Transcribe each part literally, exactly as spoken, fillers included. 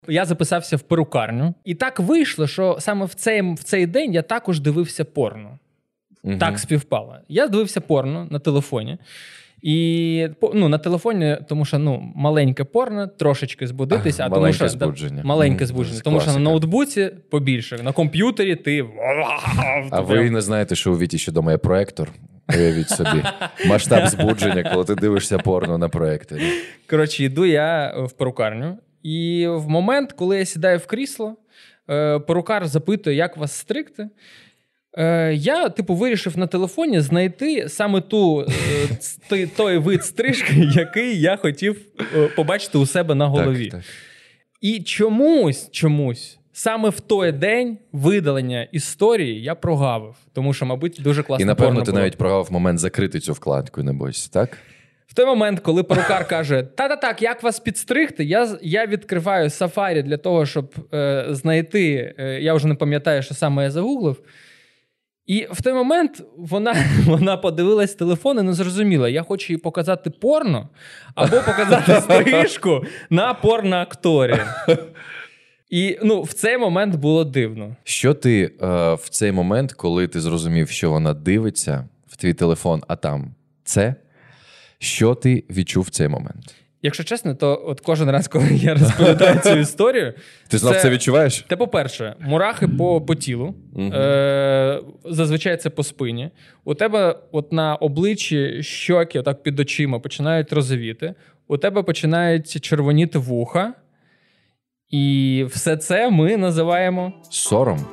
Я записався в перукарню. І так вийшло, що саме в цей, в цей день я також дивився порно. Угу. Так співпало. Я дивився порно на телефоні. І ну, на телефоні, тому що ну, маленьке порно, трошечки збудитися. А, а маленьке тому, що, збудження. Маленьке збудження. Mm, тому класика. Що на ноутбуці побільше, на комп'ютері ти... А ви не знаєте, що у Віті ще дома є проектор? Уявіть собі. Масштаб збудження, коли ти дивишся порно на проекторі. Коротше, йду я в перукарню. І в момент, коли я сідаю в крісло, перукар запитує, як вас стригти. Я, типу, вирішив на телефоні знайти саме ту, той, той вид стрижки, який я хотів побачити у себе на голові. Так, так. І чомусь, чомусь, саме в той день видалення історії я прогавив. Тому що, мабуть, дуже класно. І, напевно, ти було. Навіть прогавив момент закрити цю вкладку, не бойся, так? В той момент, коли перукар каже, та-та-так, як вас підстригти, я, я відкриваю Safari для того, щоб е, знайти, е, я вже не пам'ятаю, що саме я загуглив. І в той момент вона, вона подивилась телефон і не зрозуміла, я хочу їй показати порно або показати стрижку на порноакторі. І ну, в цей момент було дивно. Що ти е, в цей момент, коли ти зрозумів, що вона дивиться в твій телефон, а там це, що ти відчув в цей момент? Якщо чесно, то от кожен раз, коли я розповідаю цю історію... Ти знов це, це відчуваєш? Те, по-перше, мурахи по, по тілу, угу. е, зазвичай це по спині. У тебе от на обличчі щоки отак під очима починають розовіти, у тебе починають червоніти вуха, і все це ми називаємо... Сором.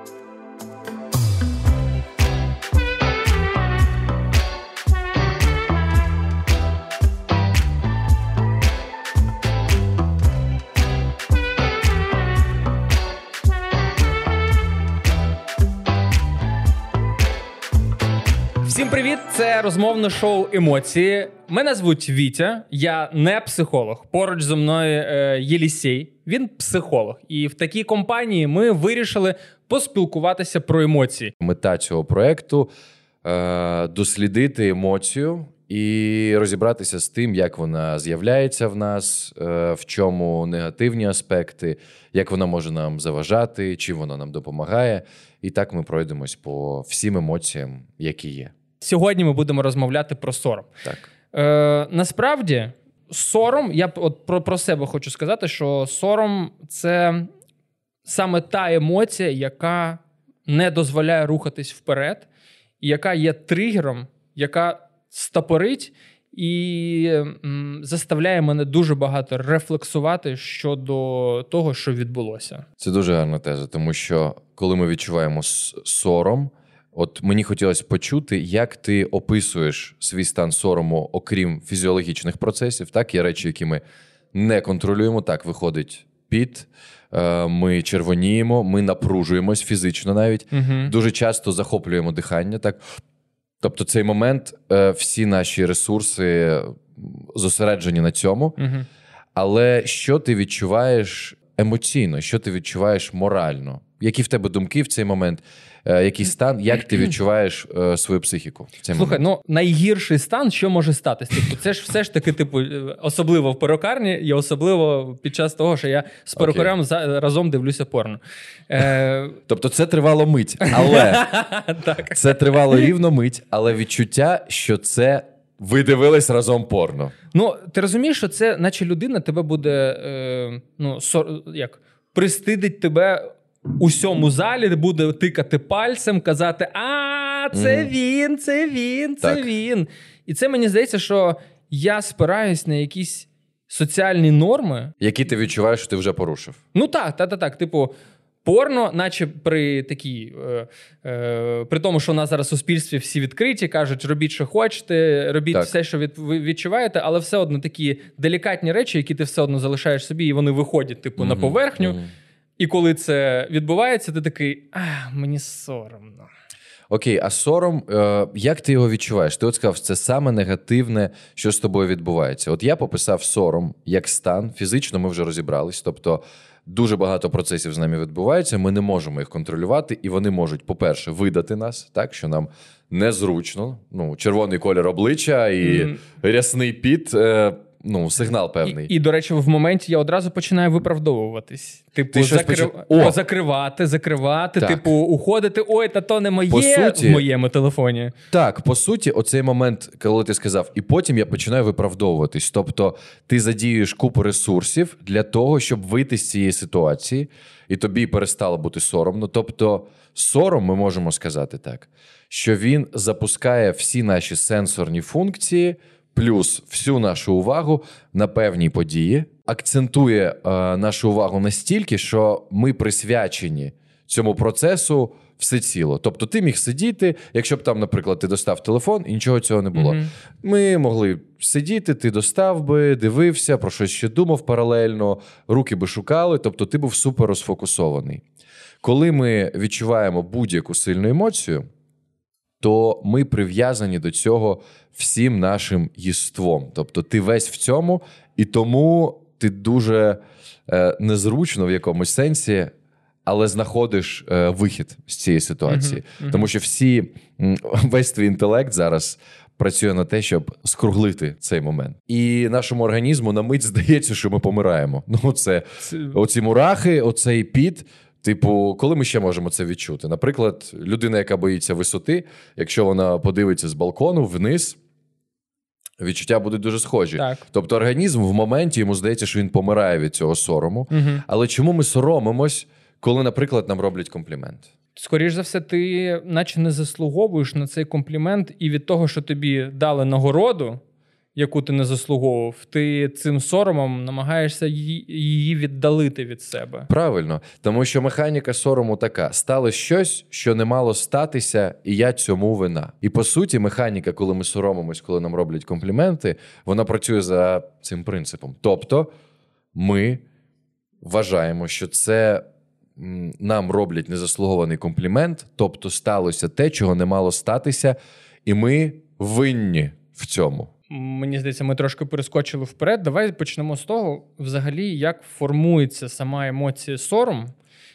Всім привіт! Це розмовне шоу «Емоції». Мене звуть Вітя, я не психолог. Поруч зі мною е, Єлісей, він психолог. І в такій компанії ми вирішили поспілкуватися про емоції. Мета цього проєкту е, – дослідити емоцію і розібратися з тим, як вона з'являється в нас, е, в чому негативні аспекти, як вона може нам заважати, чим вона нам допомагає. І так ми пройдемось по всім емоціям, які є. Сьогодні ми будемо розмовляти про сором. Так. Е, насправді, сором, я от про, про себе хочу сказати, що сором – це саме та емоція, яка не дозволяє рухатись вперед, і яка є тригером, яка стопорить і м, заставляє мене дуже багато рефлексувати щодо того, що відбулося. Це дуже гарна теза, тому що коли ми відчуваємо сором, от мені хотілося почути, як ти описуєш свій стан сорому, окрім фізіологічних процесів. Так, є речі, які ми не контролюємо. Так, виходить піт, ми червоніємо, ми напружуємось фізично навіть. Угу. Дуже часто захоплюємо дихання. Так. Тобто цей момент, всі наші ресурси зосереджені на цьому. Угу. Але що ти відчуваєш емоційно, що ти відчуваєш морально? Які в тебе думки в цей момент? Який стан? Як ти відчуваєш е, свою психіку в цей Слухай, момент? ну найгірший стан, що може статися? Типу, це ж все ж таки, типу, особливо в перукарні і особливо під час того, що я з перукарем okay. разом дивлюся порно. Е... Тобто це тривало мить, але це тривало рівно мить, але відчуття, що це ви дивились разом порно. Ну, ти розумієш, що це, наче людина тебе буде, е, ну, сор... як, пристидить тебе у всьому залі, буде тикати пальцем, казати, а, це mm. він, це він, це так. він. І це мені здається, що я спираюсь на якісь соціальні норми. Які ти відчуваєш, що ти вже порушив? Ну так, так, так, так. Типу, порно, наче при такій, е, е, при тому, що у нас зараз в суспільстві всі відкриті, кажуть, робіть, що хочете, робіть так. все, що від, ви відчуваєте, але все одно такі делікатні речі, які ти все одно залишаєш собі, і вони виходять, типу, mm-hmm. на поверхню. Mm-hmm. І коли це відбувається, ти такий, а, мені соромно. Окей, а сором, е, як ти його відчуваєш? Ти от сказав, це саме негативне, що з тобою відбувається. От я пописав сором як стан, фізично ми вже розібрались, тобто дуже багато процесів з нами відбуваються, ми не можемо їх контролювати, і вони можуть, по-перше, видати нас, так, що нам незручно, ну, червоний колір обличчя і mm. рясний піт, е, ну, сигнал певний. І, і, до речі, в моменті я одразу починаю виправдовуватись. Типу, закри... почав... закривати, закривати, так. типу, уходити, ой, та то не моє по суті, в моєму телефоні. Так, по суті, оцей момент, коли ти сказав, і потім я починаю виправдовуватись. Тобто ти задіюєш купу ресурсів для того, щоб вийти з цієї ситуації, і тобі перестало бути соромно. Тобто сором, ми можемо сказати так, що він запускає всі наші сенсорні функції, плюс всю нашу увагу на певні події, акцентує е, нашу увагу настільки, що ми присвячені цьому процесу всеціло. Тобто ти міг сидіти, якщо б там, наприклад, ти достав телефон і нічого цього не було. Mm-hmm. Ми могли сидіти, ти достав би, дивився, про щось ще думав паралельно, руки би шукали, тобто ти був супер розфокусований. Коли ми відчуваємо будь-яку сильну емоцію, то ми прив'язані до цього всім нашим єством. Тобто ти весь в цьому, і тому ти дуже е, незручно в якомусь сенсі, але знаходиш е, вихід з цієї ситуації. Uh-huh, uh-huh. Тому що всі, весь твій інтелект зараз працює на те, щоб скруглити цей момент. І нашому організму на мить здається, що ми помираємо. Ну, це, оці мурахи, оцей піт. Типу, коли ми ще можемо це відчути? Наприклад, людина, яка боїться висоти, якщо вона подивиться з балкону вниз, відчуття будуть дуже схожі. Так. Тобто організм в моменті, йому здається, що він помирає від цього сорому. Угу. Але чому ми соромимось, коли, наприклад, нам роблять комплімент? Скоріш за все, ти наче не заслуговуєш на цей комплімент, і від того, що тобі дали нагороду, яку ти не заслуговував, ти цим соромом намагаєшся її віддалити від себе. Правильно. Тому що механіка сорому така. Стало щось, що не мало статися, і я цьому вина. І по суті, механіка, коли ми соромимось, коли нам роблять компліменти, вона працює за цим принципом. Тобто ми вважаємо, що це нам роблять незаслугований комплімент, тобто сталося те, чого не мало статися, і ми винні в цьому. Мені здається, ми трошки перескочили вперед. Давай почнемо з того, взагалі, як формується сама емоція сором,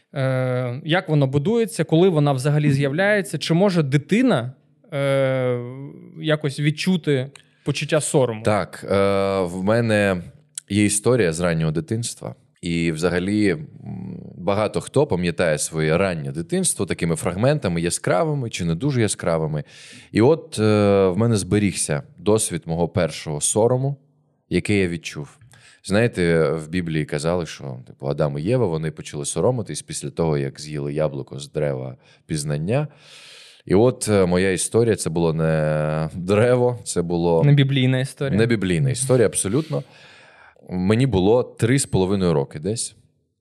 е, як вона будується, коли вона взагалі з'являється, чи може дитина е, якось відчути почуття сорому? Так, е, в мене є історія з раннього дитинства. І взагалі багато хто пам'ятає своє раннє дитинство такими фрагментами яскравими чи не дуже яскравими. І от е, в мене зберігся досвід мого першого сорому, який я відчув. Знаєте, в Біблії казали, що типу, Адам і Єва, вони почали соромитись після того, як з'їли яблуко з дерева пізнання. І от моя історія, це було не дерево, це було... Не біблійна історія. Не біблійна історія, абсолютно. Мені було три з половиною роки десь.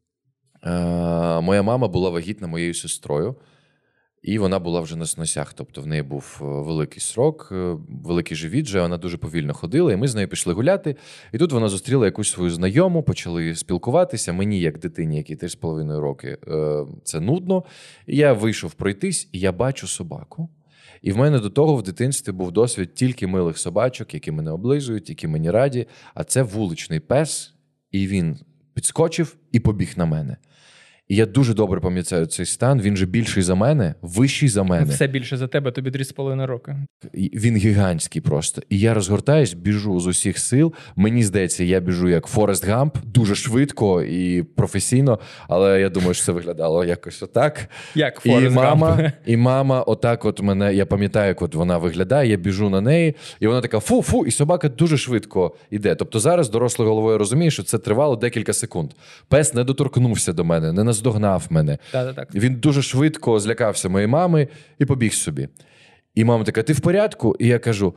Е, моя мама була вагітна моєю сестрою, і вона була вже на сносях. Тобто в неї був великий срок, великий живіт, вже вона дуже повільно ходила, і ми з нею пішли гуляти. І тут вона зустріла якусь свою знайому, почали спілкуватися. Мені, як дитині, якій три з половиною роки, е, це нудно. І я вийшов пройтись, і я бачу собаку. І в мене до того в дитинстві був досвід тільки милих собачок, які мене облизують, які мені раді. А це вуличний пес, і він підскочив і побіг на мене. І я дуже добре пам'ятаю цей стан. Він же більший за мене, вищий за мене. Все більше за тебе, тобі три з половиною роки. Він гігантський просто. І я розгортаюсь, біжу з усіх сил. Мені здається, я біжу як Форест Гамп, дуже швидко і професійно, але я думаю, що це виглядало якось отак. Як Форест і мама, Гамп. І мама отак от мене, я пам'ятаю, як от вона виглядає, я біжу на неї, і вона така фу-фу, і собака дуже швидко йде. Тобто зараз дорослою головою розуміє, що це тривало декілька секунд. Пес не доторкнувся до мене, не наздогнав мене. Так, так. Він дуже швидко злякався моєї мами і побіг собі. І мама така, ти в порядку? І я кажу,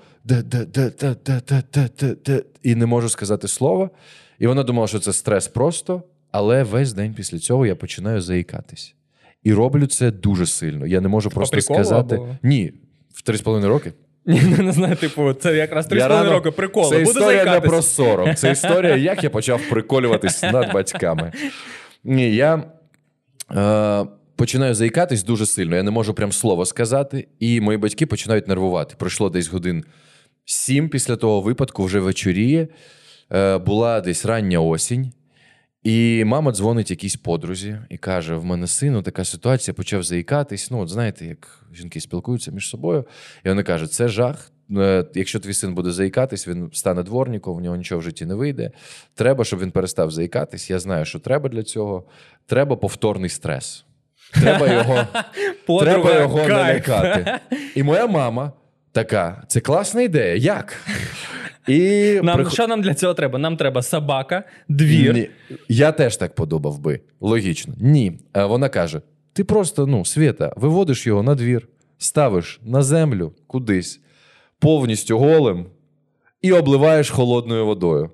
да-да-да-да-да-да-да-да. І не можу сказати слова. І вона думала, що це стрес просто, але весь день після цього я починаю заїкатись. І роблю це дуже сильно. Я не можу По просто приколу, сказати... Або... Ні, в три з половиною роки. Ні, не знаю, типу, це якраз три з половиною роки приколи. Це Буду історія заїкатись. Не про сором. Це історія, як я почав приколюватись над батьками. Ні, я... Е, починаю заїкатись дуже сильно, я не можу прям слово сказати, і мої батьки починають нервувати. Пройшло десь годин сім після того випадку, вже вечоріє, е, була десь рання осінь, і мама дзвонить якійсь подрузі і каже, в мене сину така ситуація, почав заїкатись, ну, от знаєте, як жінки спілкуються між собою, і вона каже, це жах, якщо твій син буде заїкатись, він стане дворником, в нього нічого в житті не вийде. Треба, щоб він перестав заїкатись. Я знаю, що треба для цього. Треба повторний стрес. Треба його, треба його налякати. І моя мама така, це класна ідея, як? І нам, прих... Що нам для цього треба? Нам треба собака, двір. Ні. Я теж так подумав би. Логічно. Ні. А вона каже, ти просто, ну, Свєта, виводиш його на двір, ставиш на землю кудись, повністю голим і обливаєш холодною водою.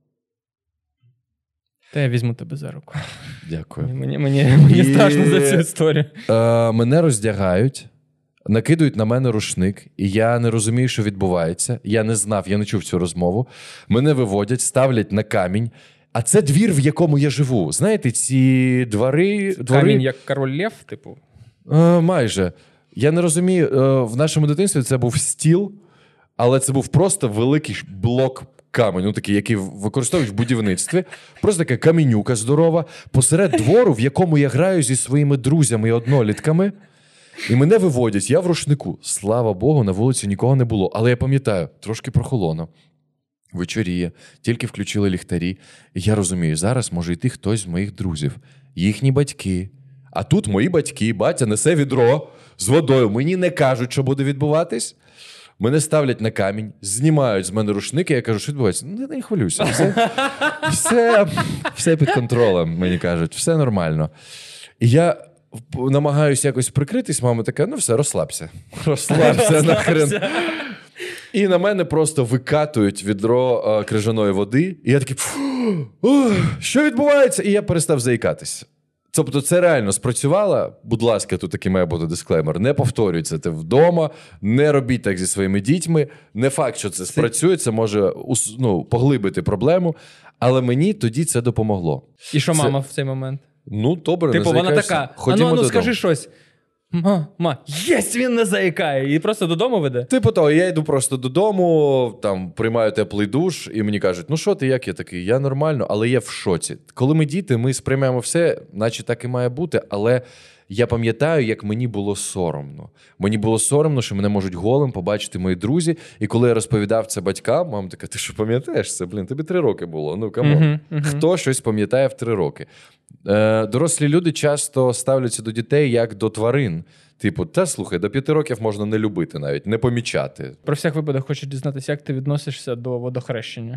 Та я візьму тебе за руку. Дякую. Мені, мені, мені і... страшно за цю історію. Е, мене роздягають, накидують на мене рушник, і я не розумію, що відбувається. Я не знав, я не чув цю розмову. Мене виводять, ставлять на камінь. А це двір, в якому я живу. Знаєте, ці двори... двори... Камінь як король Лев, типу? Е, майже. Я не розумію, е, в нашому дитинстві це був стіл, але це був просто великий блок каменю, такий, який використовують в будівництві. Просто така каменюка здорова, посеред двору, в якому я граю зі своїми друзями і однолітками. І мене виводять, я в рушнику. Слава Богу, на вулиці нікого не було. Але я пам'ятаю, трошки прохолоно. Вечоріє, тільки включили ліхтарі. І я розумію, зараз може йти хтось з моїх друзів. Їхні батьки. А тут мої батьки, батя несе відро з водою. Мені не кажуть, що буде відбуватись. Мене ставлять на камінь, знімають з мене рушники, я кажу, що відбувається? Ну, не хвилюйся. Все, все, все під контролем, мені кажуть. Все нормально. І я намагаюся якось прикритись, мама така, ну все, розслабся. Розслабся нахрен. І на мене просто викатують відро е, крижаної води. І я такий, що відбувається? І я перестав заїкатись. Тобто це реально спрацювало. Будь ласка, тут такий має бути дисклеймер. Не повторюйте це вдома, не робіть так зі своїми дітьми. Не факт, що це спрацює, це може ну, поглибити проблему. Але мені тоді це допомогло. І що це... мама в цей момент? Ну, добре, типу, не вона така, ходімо ану, ану, додому. скажи щось. Ма, ма, єсть, він не заїкає. І просто додому веде? Типу того, я йду просто додому, там, приймаю теплий душ, і мені кажуть, ну що ти, як я такий? Я нормально, але я в шоці. Коли ми діти, ми сприймаємо все, наче так і має бути, але я пам'ятаю, як мені було соромно. Мені було соромно, що мене можуть голим побачити мої друзі, і коли я розповідав це батькам, мама така, ти що пам'ятаєш це? Блін, тобі три роки було, ну камон. Uh-huh, uh-huh. Хто щось пам'ятає в три роки? Е, дорослі люди часто ставляться до дітей як до тварин. Типу, та слухай, до п'яти років можна не любити навіть, не помічати. Про всяк випадок хочу дізнатися, як ти відносишся до водохрещення?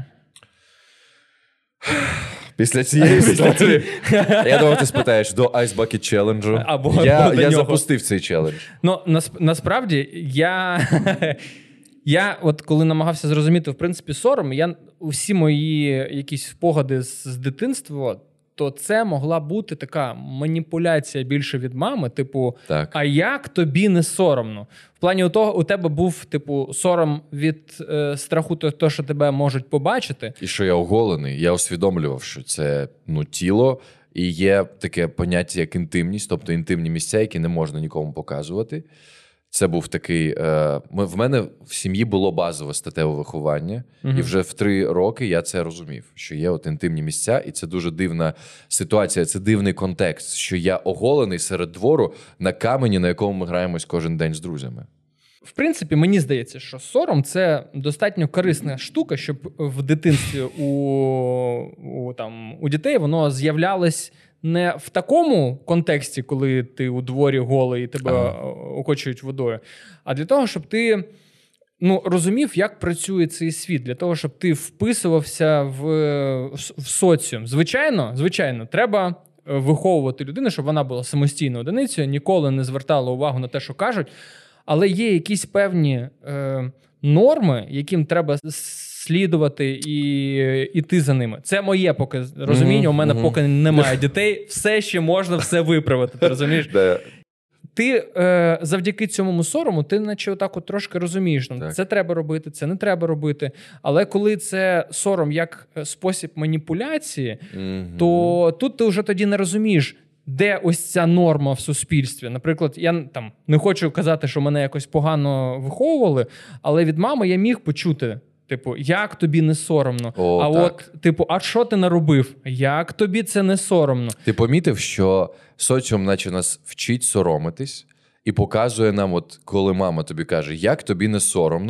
Після цієї історії, я думав, ти спитаєш, до Ice Bucket Challenge. Або, я або я нього. запустив цей челендж. Ну, нас, насправді, я... Я от коли намагався зрозуміти, в принципі, сором, я усі мої якісь спогади з, з дитинства, то це могла бути така маніпуляція більше від мами, типу, так. А як тобі не соромно? В плані у того, у тебе був, типу, сором від е, страху того, що тебе можуть побачити. І що я оголений, я усвідомлював, що це, ну, тіло, і є таке поняття, як інтимність, тобто інтимні місця, які не можна нікому показувати. Це був такий... Е, в мене в сім'ї було базове статеве виховання, uh-huh. і вже в три роки я це розумів, що є от інтимні місця, і це дуже дивна ситуація, це дивний контекст, що я оголений серед двору на камені, на якому ми граємось кожен день з друзями. В принципі, мені здається, що сором – це достатньо корисна штука, щоб в дитинстві у, у, там, у дітей воно з'являлось не в такому контексті, коли ти у дворі голий і тебе ага. окочують водою, а для того, щоб ти ну, розумів, як працює цей світ, для того, щоб ти вписувався в, в соціум. Звичайно, звичайно, треба виховувати людину, щоб вона була самостійною одиницею, ніколи не звертала увагу на те, що кажуть, але є якісь певні е, норми, яким треба слідувати і іти за ними. Це моє поки розуміння. Mm-hmm. У мене mm-hmm. поки немає дітей. Все ще можна все виправити. Ти розумієш? Ти е, завдяки цьому сорому, ти наче отак от трошки розумієш. Ну, це треба робити, це не треба робити. Але коли це сором як спосіб маніпуляції, mm-hmm. то тут ти вже тоді не розумієш, де ось ця норма в суспільстві. Наприклад, я там не хочу казати, що мене якось погано виховували, але від мами я міг почути, типу, як тобі не соромно? О, а так. от, типу, а що ти наробив? Як тобі це не соромно? Ти помітив, що соціум наче нас вчить соромитись і показує нам, от коли мама тобі каже, як тобі не соромно,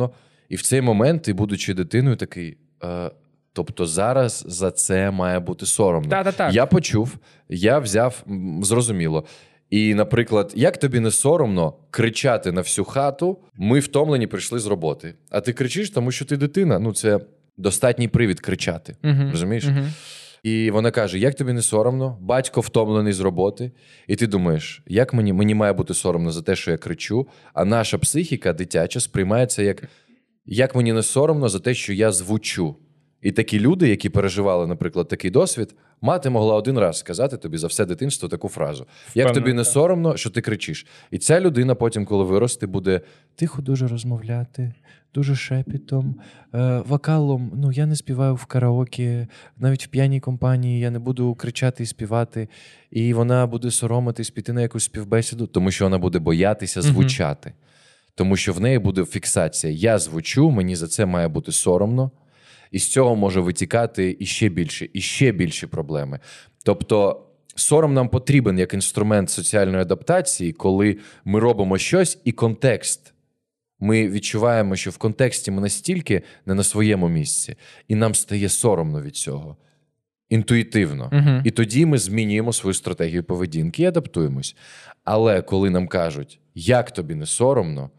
І в цей момент ти, будучи дитиною, такий, е, тобто зараз за це має бути соромно. Та-та-та. Я почув, я взяв, зрозуміло. І, наприклад, як тобі не соромно кричати на всю хату, ми втомлені, прийшли з роботи. А ти кричиш, тому що ти дитина. Ну, це достатній привід кричати. Uh-huh. Розумієш? Uh-huh. І вона каже, як тобі не соромно? Батько втомлений з роботи. І ти думаєш, як мені, мені має бути соромно за те, що я кричу, а наша психіка дитяча сприймається як, як мені не соромно за те, що я звучу. І такі люди, які переживали, наприклад, такий досвід, мати могла один раз сказати тобі за все дитинство таку фразу. Впевнено, як тобі не так. соромно, що ти кричиш. І ця людина потім, коли виросте, буде тихо дуже розмовляти, дуже шепітом, е, вокалом. Ну, я не співаю в караоке, навіть в п'яній компанії я не буду кричати і співати. І вона буде соромитись, піти на якусь співбесіду, тому що вона буде боятися звучати. Mm-hmm. Тому що в неї буде фіксація. Я звучу, мені за це має бути соромно. І з цього може витікати іще більше, іще більші проблеми. Тобто сором нам потрібен як інструмент соціальної адаптації, коли ми робимо щось і контекст. Ми відчуваємо, що в контексті ми настільки не на своєму місці, і нам стає соромно від цього. Інтуїтивно. Угу. І тоді ми змінюємо свою стратегію поведінки і адаптуємось. Але коли нам кажуть, як тобі не соромно,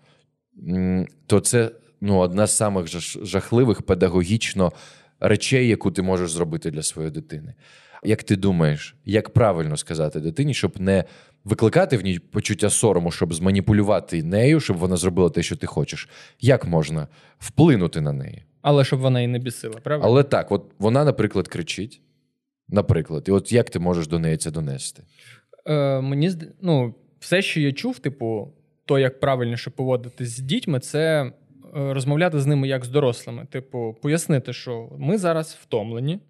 то це... Ну, одна з самих жахливих педагогічно речей, яку ти можеш зробити для своєї дитини. Як ти думаєш, як правильно сказати дитині, щоб не викликати в ній почуття сорому, щоб зманіпулювати нею, щоб вона зробила те, що ти хочеш? Як можна вплинути на неї? Але щоб вона і не бісила, правда? Але так, от вона, наприклад, кричить, наприклад, і от як ти можеш до неї це донести? Е, мені, ну, все, що я чув, типу, то, як правильніше поводитись з дітьми, це... розмовляти з ними як з дорослими. Типу, пояснити, що ми зараз втомлені,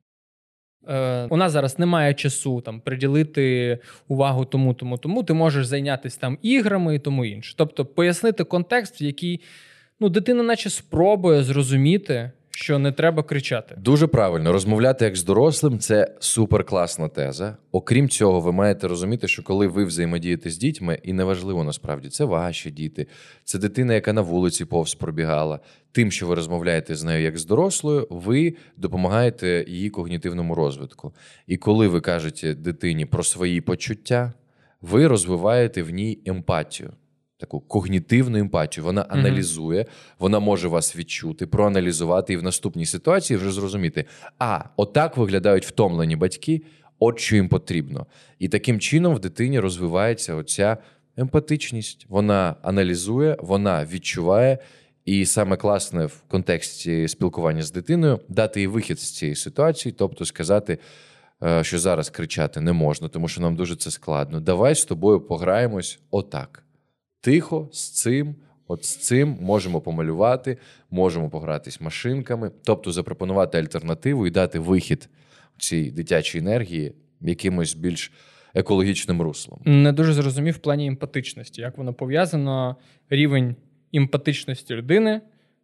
е, у нас зараз немає часу там, приділити увагу тому, тому, тому, ти можеш зайнятися там іграми і тому інше. Тобто, пояснити контекст, в який ну, дитина наче спробує зрозуміти, що не треба кричати. Дуже правильно. Розмовляти як з дорослим – це суперкласна теза. Окрім цього, ви маєте розуміти, що коли ви взаємодієте з дітьми, і неважливо насправді, це ваші діти, це дитина, яка на вулиці повз пробігала, тим, що ви розмовляєте з нею як з дорослою, ви допомагаєте її когнітивному розвитку. І коли ви кажете дитині про свої почуття, ви розвиваєте в ній емпатію. Таку когнітивну емпатію. Вона аналізує, mm-hmm. вона може вас відчути, проаналізувати і в наступній ситуації вже зрозуміти, а, отак виглядають втомлені батьки, от що їм потрібно. І таким чином в дитині розвивається оця емпатичність. Вона аналізує, вона відчуває, і саме класне в контексті спілкування з дитиною дати їй вихід з цієї ситуації, тобто сказати, що зараз кричати не можна, тому що нам дуже це складно. Давай з тобою пограємось отак. Тихо, з цим, от з цим можемо помалювати, можемо погратись машинками, тобто запропонувати альтернативу і дати вихід цій дитячій енергії якимось більш екологічним руслом. Не дуже зрозумів в плані емпатичності, як воно пов'язано, рівень емпатичності людини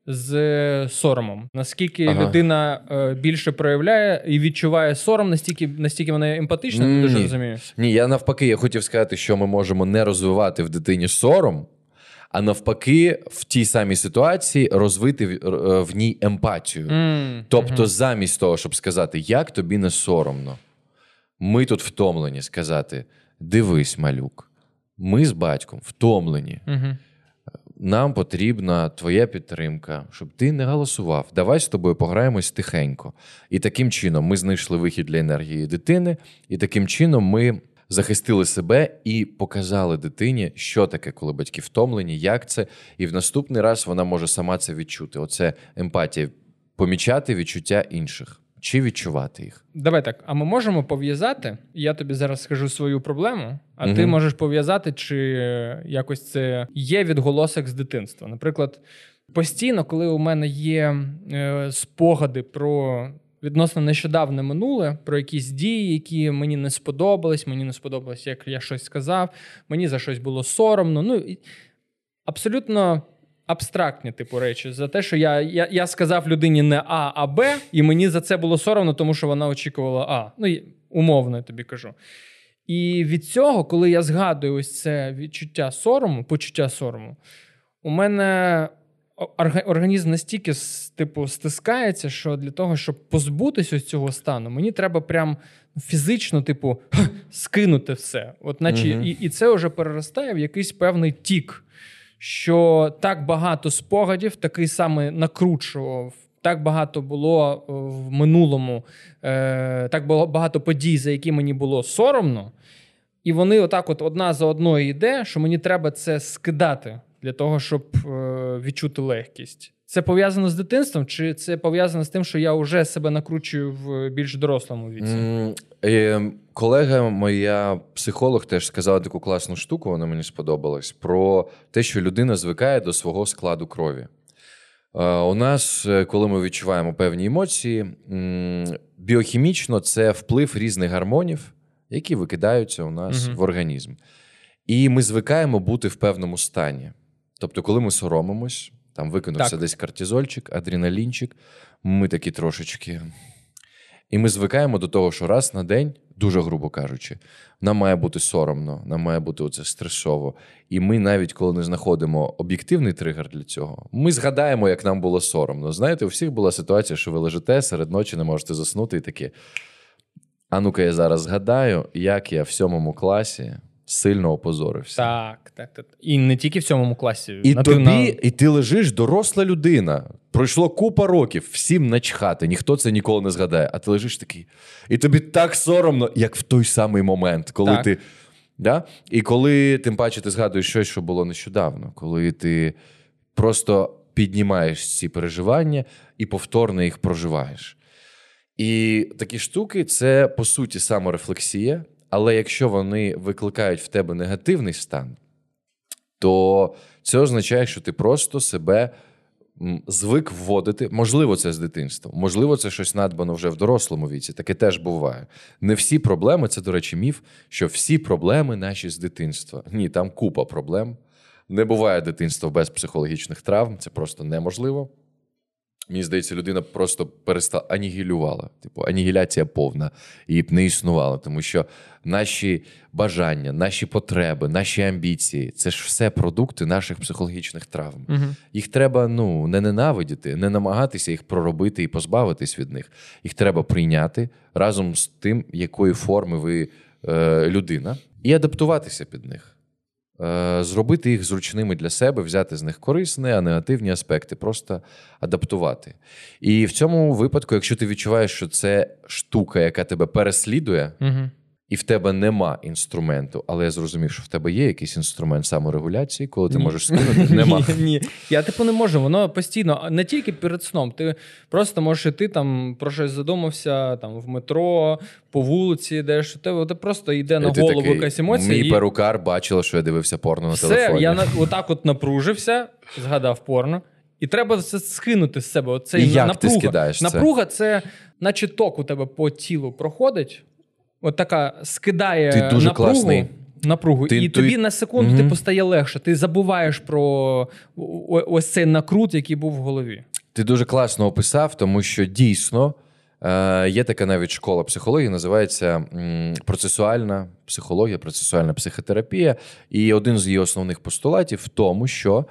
з соромом. Наскільки ага. людина е, більше проявляє і відчуває сором, настільки, настільки вона емпатична, не дуже розумію. Ні, я навпаки, я хотів сказати, що ми можемо не розвивати в дитині сором, а навпаки, в тій самій ситуації розвити в, в ній емпатію. Mm, тобто uh-huh. замість того, щоб сказати, як тобі не соромно, ми тут втомлені сказати, дивись, малюк, ми з батьком втомлені. Uh-huh. Нам потрібна твоя підтримка, щоб ти не голосував. Давай з тобою пограємось тихенько. І таким чином ми знайшли вихід для енергії дитини, і таким чином ми захистили себе і показали дитині, що таке, коли батьки втомлені, як це. І в наступний раз вона може сама це відчути. Оце емпатія. Помічати відчуття інших. Чи відчувати їх. Давай так, а ми можемо пов'язати, я тобі зараз скажу свою проблему, а угу. ти можеш пов'язати, чи якось це є відголосок з дитинства. Наприклад, постійно, коли у мене є е, спогади про відносно нещодавне минуле, про якісь дії, які мені не сподобались, мені не сподобалось, як я щось сказав, мені за щось було соромно, ну, абсолютно... абстрактні типу речі. За те, що я, я, я сказав людині не А, а Б, і мені за це було соромно, тому що вона очікувала А. Ну, умовно я тобі кажу. І від цього, коли я згадую ось це відчуття сорому, почуття сорому, у мене організм настільки, типу, стискається, що для того, щоб позбутися ось цього стану, мені треба прям фізично, типу, скинути все. От наче, угу. і, і це вже переростає в якийсь певний тік, що так багато спогадів, такий саме накручував, так багато було в минулому, е, так було багато подій, за які мені було соромно, і вони отак от одна за одною йде, що мені треба це скидати для того, щоб е, відчути легкість. Це пов'язано з дитинством, чи це пов'язано з тим, що я вже себе накручую в більш дорослому віці? Mm, е, колега моя, психолог, теж сказала таку класну штуку, вона мені сподобалась, про те, що людина звикає до свого складу крові. Е, у нас, коли ми відчуваємо певні емоції, м, біохімічно це вплив різних гормонів, які викидаються у нас mm-hmm. в організм. І ми звикаємо бути в певному стані. Тобто, коли ми соромимось, там викинувся так. десь кортизольчик, адреналінчик, ми такі трошечки. І ми звикаємо до того, що раз на день, дуже грубо кажучи, нам має бути соромно, нам має бути оце стресово. І ми навіть, коли не знаходимо об'єктивний тригер для цього, ми згадаємо, як нам було соромно. Знаєте, у всіх була ситуація, що ви лежите серед ночі, не можете заснути і такі, а ну-ка я зараз згадаю, як я в сьомому класі сильно опозорився. Так, так, так. І не тільки в сьомому класі. І тобі, на... і ти лежиш, доросла людина. Пройшло купа років, всім начхати, ніхто це ніколи не згадає. А ти лежиш такий. І тобі так соромно, як в той самий момент, коли так. ти... Да? І коли, тим паче, ти згадуєш щось, що було нещодавно. Коли ти просто піднімаєш ці переживання і повторно їх проживаєш. І такі штуки – це, по суті, саморефлексія. Але якщо вони викликають в тебе негативний стан, то це означає, що ти просто себе звик вводити. Можливо, це з дитинства. Можливо, це щось надбано вже в дорослому віці. Таке теж буває. Не всі проблеми, це, до речі, міф, що всі проблеми наші з дитинства. Ні, там купа проблем. Не буває дитинства без психологічних травм. Це просто неможливо. Мені здається, людина просто перестала, анігілювала. Типу, анігіляція повна. Її б не існувало. Тому що наші бажання, наші потреби, наші амбіції – це ж все продукти наших психологічних травм. Угу. Їх треба, ну, не ненавидіти, не намагатися їх проробити і позбавитись від них. Їх треба прийняти разом з тим, якої форми ви е, людина, і адаптуватися під них. Зробити їх зручними для себе, взяти з них корисне, а негативні аспекти просто адаптувати. І в цьому випадку, якщо ти відчуваєш, що це штука, яка тебе переслідує, угу. і в тебе нема інструменту, але я зрозумів, що в тебе є якийсь інструмент саморегуляції, коли ти ні. можеш скинути, нема. Ні, ні, я типу не можу, воно постійно, не тільки перед сном, ти просто можеш іти там, про щось задумався, там в метро, по вулиці йдеш, ти, ти просто йде на голову такий, якась емоція. Мій і... перукар бачила, що я дивився порно на все, телефоні. Все, я на, отак от напружився, згадав порно, і треба це скинути з себе. Оцей і як напруга. ти скидаєш це? Напруга – це наче ток у тебе по тілу проходить, от така скидає ти дуже напругу, класний. напругу і ти, тобі ти... на секунду mm-hmm. типу, стає легше. Ти забуваєш про ось цей накрут, який був в голові. Ти дуже класно описав, тому що дійсно е- є така навіть школа психології, називається м- процесуальна психологія, процесуальна психотерапія. І один з її основних постулатів в тому, що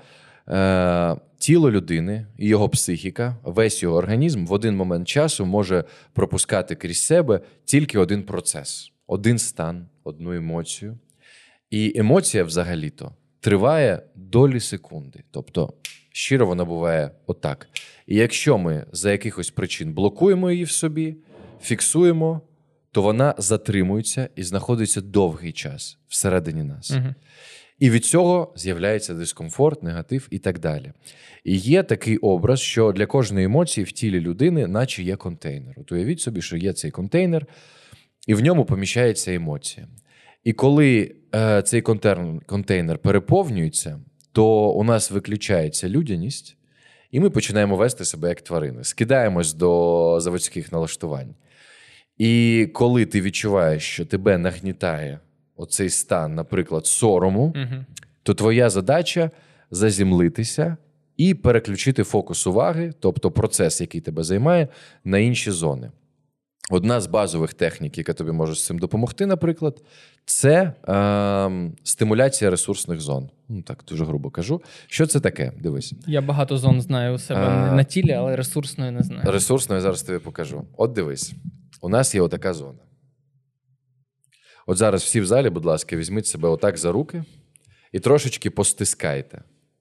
е- тіло людини і його психіка, весь його організм в один момент часу може пропускати крізь себе тільки один процес, один стан, одну емоцію. І емоція взагалі-то триває долі секунди. Тобто, щиро вона буває отак. І якщо ми за якихось причин блокуємо її в собі, фіксуємо, то вона затримується і знаходиться довгий час всередині нас. Угу. І від цього з'являється дискомфорт, негатив і так далі. І є такий образ, що для кожної емоції в тілі людини наче є контейнер. От уявіть собі, що є цей контейнер, і в ньому поміщається емоція. І коли е, цей контейнер, контейнер переповнюється, то у нас виключається людяність, і ми починаємо вести себе як тварини. Скидаємось до заводських налаштувань. І коли ти відчуваєш, що тебе нагнітає оцей стан, наприклад, сорому, угу. то твоя задача заземлитися і переключити фокус уваги, тобто процес, який тебе займає, на інші зони. одна з базових технік, яка тобі може з цим допомогти, наприклад, це е, стимуляція ресурсних зон. Ну, так, дуже грубо кажу. Що це таке? Дивись. Я багато зон знаю у себе а... на тілі, але ресурсної не знаю. Ресурсної зараз тобі покажу. От дивись. У нас є отака зона. От зараз всі в залі, будь ласка, візьміть себе отак за руки і трошечки постискайте.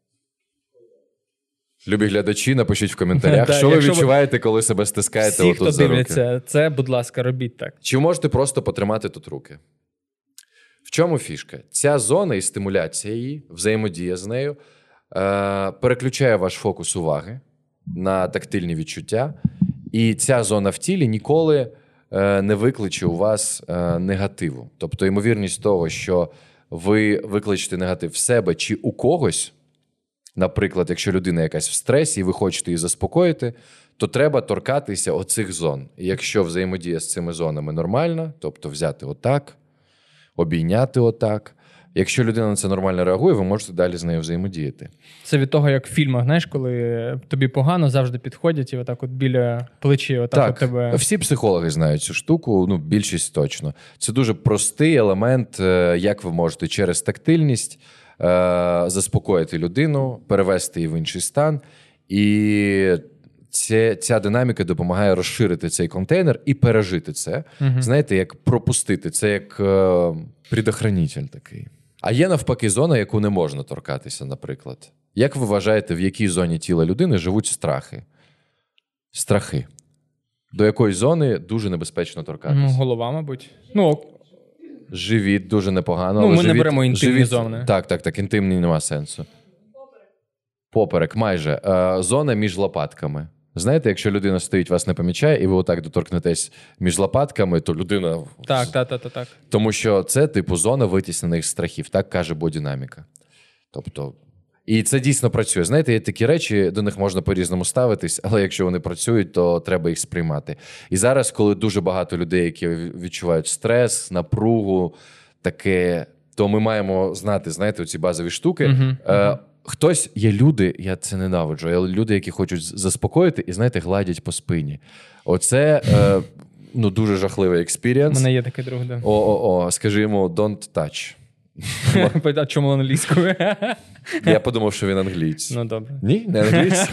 Любі глядачі, напишіть в коментарях, да, що ви ви- відчуваєте, коли себе стискаєте Всі, отут хто за руки. дивляться, це, будь ласка, робіть так. Чи можете просто потримати тут руки? В чому фішка? Ця зона і стимуляція її, взаємодія з нею, е- переключає ваш фокус уваги на тактильні відчуття, і ця зона в тілі ніколи е- не викличе у вас е- негативу. Тобто, ймовірність того, що ви викличете негатив в себе чи у когось, наприклад, якщо людина якась в стресі і ви хочете її заспокоїти, то треба торкатися оцих зон. І якщо взаємодія з цими зонами нормальна, тобто взяти отак, обійняти отак. Якщо людина на це нормально реагує, ви можете далі з нею взаємодіяти. Це від того, як в фільмах, знаєш, коли тобі погано, завжди підходять і отак от біля плечі отак Так, от тебе... всі психологи знають цю штуку, ну, більшість точно. Це дуже простий елемент, е, як ви можете через тактильність е, заспокоїти людину, перевести її в інший стан. І це, ця динаміка допомагає розширити цей контейнер і пережити це. Угу. Знаєте, як пропустити. Це як е, предохранитель такий. А є навпаки зона, яку не можна торкатися, наприклад. Як ви вважаєте, в якій зоні тіла людини живуть страхи? Страхи. До якої зони дуже небезпечно торкатися? Ну, голова, мабуть. Ну, живіт дуже непогано. Ну, але ми живіт, не беремо інтимні живіт, зони. Так, так, так, інтимні нема сенсу. Поперек, майже. Е, зона між лопатками. Знаєте, якщо людина стоїть, вас не помічає, і ви отак доторкнетесь між лопатками, то людина... Так, так, так, так. Тому що це, типу, зона витіснених страхів, так каже бодінаміка. Тобто, і це дійсно працює. Знаєте, є такі речі, до них можна по-різному ставитись, але якщо вони працюють, то треба їх сприймати. І зараз, коли дуже багато людей, які відчувають стрес, напругу, таке, то ми маємо знати, знаєте, оці базові штуки. Uh-huh, uh-huh. Е, хтось, є люди, я це ненавиджу, є люди, які хочуть заспокоїти і, знаєте, гладять по спині. Оце, е, ну, дуже жахливий експірієнс. У мене є такий друг, да. О-о-о, скажи йому, don't touch. А чому англійською? Я подумав, що він англієць. Ну, добре. Ні, не англієць.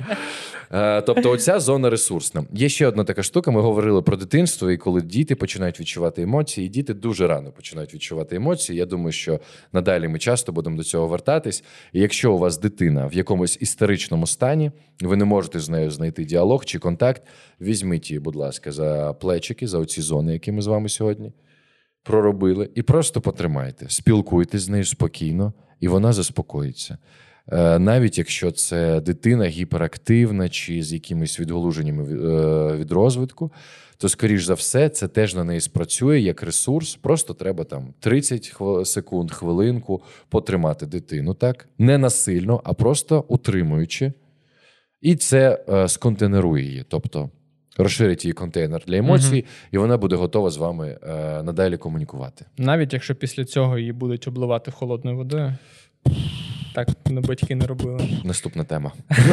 Тобто оця зона ресурсна. Є ще одна така штука, ми говорили про дитинство, і коли діти починають відчувати емоції, і діти дуже рано починають відчувати емоції. Я думаю, що надалі ми часто будемо до цього вертатись. І якщо у вас дитина в якомусь істеричному стані, ви не можете з нею знайти діалог чи контакт, візьміть її, будь ласка, за плечики, за оці зони, які ми з вами сьогодні проробили, і просто потримайте. Спілкуйтесь з нею спокійно, і вона заспокоїться. Навіть якщо це дитина гіперактивна чи з якимись відгалуженнями від розвитку, то, скоріш за все, це теж на неї спрацює як ресурс. Просто треба там тридцять секунд, хвилинку потримати дитину, так? Не насильно, а просто утримуючи. І це сконтейнерує її, тобто розширить її контейнер для емоцій, угу. і вона буде готова з вами е, надалі комунікувати. Навіть якщо після цього її будуть обливати холодною водою? Так, ну, батьки не робили. Наступна тема.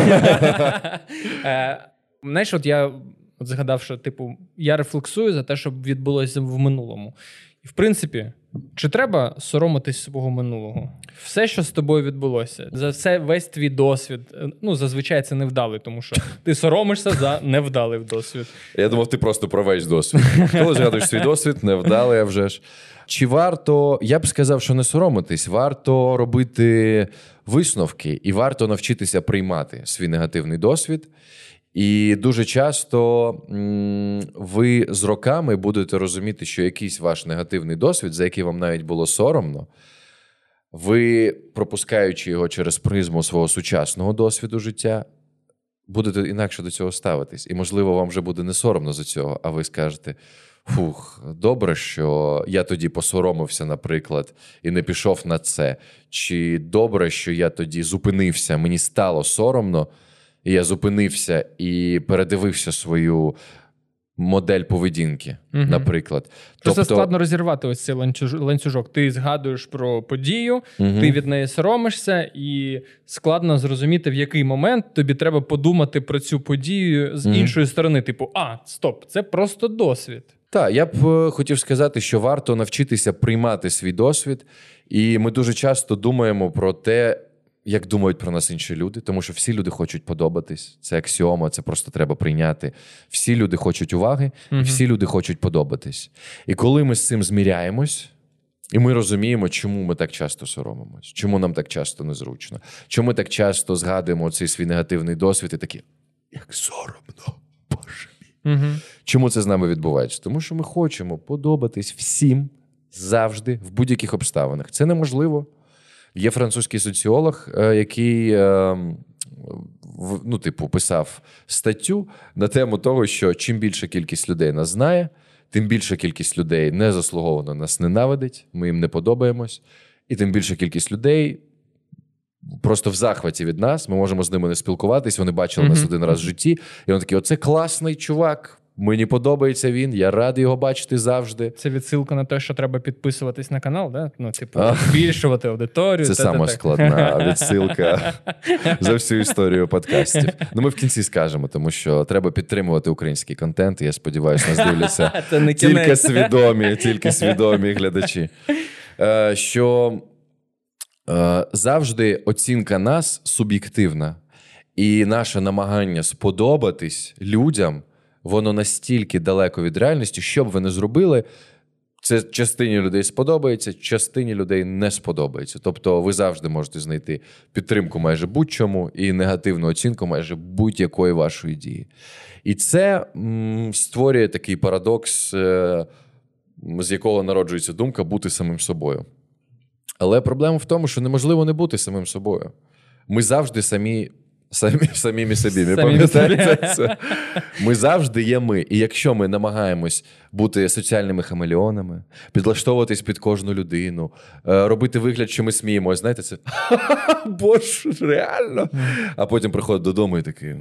Знаєш, от я от згадав, що типу, я рефлексую за те, що відбулося в минулому. І, в принципі, чи треба соромитись свого минулого? Все, що з тобою відбулося, за все весь твій досвід, ну, зазвичай це невдалий, тому що ти соромишся за невдалий досвід. Я думав, ти просто про весь досвід. Коли згадуєш свій досвід, невдалий, а вже ж. Чи варто, я б сказав, що не соромитись, варто робити висновки і варто навчитися приймати свій негативний досвід. І дуже часто м- ви з роками будете розуміти, що якийсь ваш негативний досвід, за який вам навіть було соромно, ви, пропускаючи його через призму свого сучасного досвіду життя, будете інакше до цього ставитись. І, можливо, вам вже буде не соромно за цього, а ви скажете: фух, добре, що я тоді посоромився, наприклад, і не пішов на це. Чи добре, що я тоді зупинився, мені стало соромно, і я зупинився і передивився свою модель поведінки, угу. наприклад. Просто тобто... складно розірвати ось цей ланцюжок. Ти згадуєш про подію, угу. ти від неї соромишся, і складно зрозуміти, в який момент тобі треба подумати про цю подію з угу. іншої сторони. Типу, а, стоп, це просто досвід. Так, я б хотів сказати, що варто навчитися приймати свій досвід, і ми дуже часто думаємо про те, як думають про нас інші люди, тому що всі люди хочуть подобатись. Це аксіома, це просто треба прийняти. Всі люди хочуть уваги, угу. всі люди хочуть подобатись. І коли ми з цим зміряємось, і ми розуміємо, чому ми так часто соромимось, чому нам так часто незручно, чому ми так часто згадуємо цей свій негативний досвід і такі, як соромно, Боже мій. Угу. Чому це з нами відбувається? Тому що ми хочемо подобатись всім, завжди, в будь-яких обставинах. Це неможливо. Є французький соціолог, який, ну, типу, писав статтю на тему того, що чим більша кількість людей нас знає, тим більша кількість людей незаслуговано нас ненавидить, ми їм не подобаємось, і тим більша кількість людей просто в захваті від нас, ми можемо з ними не спілкуватись, вони бачили mm-hmm. нас один раз в житті, і вони такі, оце класний чувак, мені подобається він, я радий його бачити завжди. Це відсилка на те, що треба підписуватись на канал, да? Ну, типу, збільшувати аудиторію. Це сама складна відсилка за всю історію подкастів. Ну, ми в кінці скажемо, тому що треба підтримувати український контент, і я сподіваюся, нас дивляться тільки свідомі, тільки свідомі глядачі. Що завжди оцінка нас суб'єктивна, і наше намагання сподобатись людям, воно настільки далеко від реальності, що б ви не зробили, це частині людей сподобається, частині людей не сподобається. Тобто ви завжди можете знайти підтримку майже будь-чому і негативну оцінку майже будь-якої вашої дії. І це м, створює такий парадокс, е, з якого народжується думка бути самим собою. Але проблема в тому, що неможливо не бути самим собою. Ми завжди самі Самі, самі собі, не пам'ятаєте це? Ми завжди є ми. І якщо ми намагаємось бути соціальними хамелеонами, підлаштовуватись під кожну людину, робити вигляд, що ми сміємось, знаєте, це боже, реально? А потім приходить додому і такий,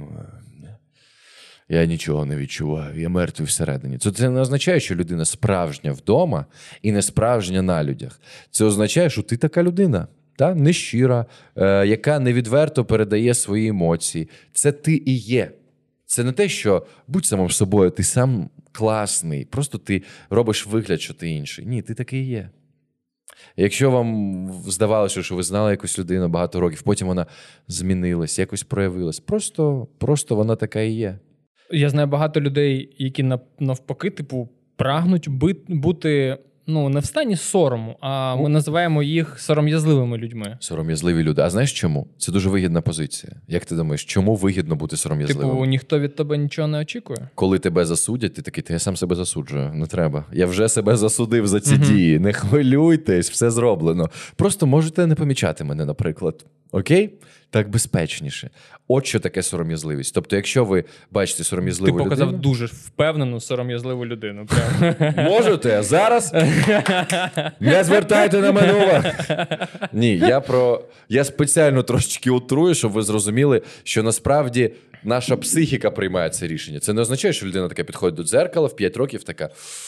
я нічого не відчуваю, я мертвий всередині. Це не означає, що людина справжня вдома і не справжня на людях. Це означає, що ти така людина. Та, нещира, е, яка невідверто передає свої емоції. Це ти і є. Це не те, що будь самим собою, ти сам класний, просто ти робиш вигляд, що ти інший. Ні, ти такий і є. Якщо вам здавалося, що ви знали якусь людину багато років, потім вона змінилась, якось проявилась, просто, просто вона така і є. Я знаю багато людей, які навпаки, типу, прагнуть бути... Ну, не в стані сорому, а ми називаємо їх сором'язливими людьми. Сором'язливі люди. А знаєш чому? Це дуже вигідна позиція. Як ти думаєш, чому вигідно бути сором'язливим? Типу, ніхто від тебе нічого не очікує? Коли тебе засудять, ти такий, та я сам себе засуджую, не треба. Я вже себе засудив за ці угу. дії, не хвилюйтесь, все зроблено. Просто можете не помічати мене, наприклад. Окей? Так безпечніше. От що таке сором'язливість. Тобто, якщо ви бачите сором'язливу людину... Ти показав людину, дуже впевнену сором'язливу людину. Прямо. Можете, зараз не звертайте на мене увагу. Ні, я про... Я спеціально трошечки утрую, щоб ви зрозуміли, що насправді наша психіка приймає це рішення. Це не означає, що людина така підходить до дзеркала в п'ять років така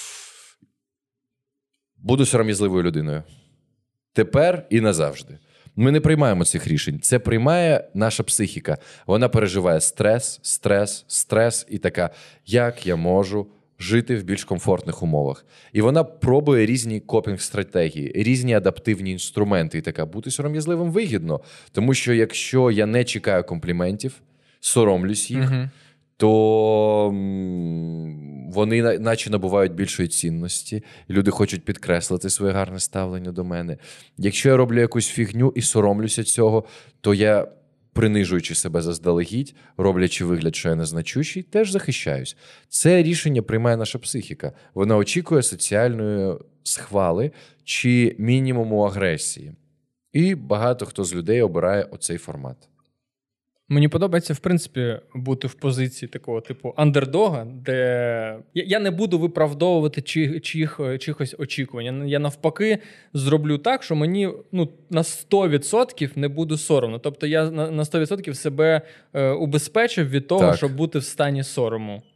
буду сором'язливою людиною. Тепер і назавжди. Ми не приймаємо цих рішень. Це приймає наша психіка. Вона переживає стрес, стрес, стрес і така, як я можу жити в більш комфортних умовах. І вона пробує різні копінг-стратегії, різні адаптивні інструменти. І така, бути сором'язливим вигідно. Тому що якщо я не чекаю компліментів, соромлюсь їх, угу. то вони наче набувають більшої цінності. Люди хочуть підкреслити своє гарне ставлення до мене. Якщо я роблю якусь фігню і соромлюся цього, то я, принижуючи себе заздалегідь, роблячи вигляд, що я незначущий, теж захищаюсь. Це рішення приймає наша психіка. Вона очікує соціальної схвали чи мінімуму агресії. І багато хто з людей обирає оцей формат. Мені подобається, в принципі, бути в позиції такого типу андердога, де я не буду виправдовувати чи, чих, чихось очікувань. Я навпаки зроблю так, що мені ну, на сто відсотків не буде соромно. Тобто я на сто відсотків себе е, убезпечив від того, так. щоб бути в стані сорому.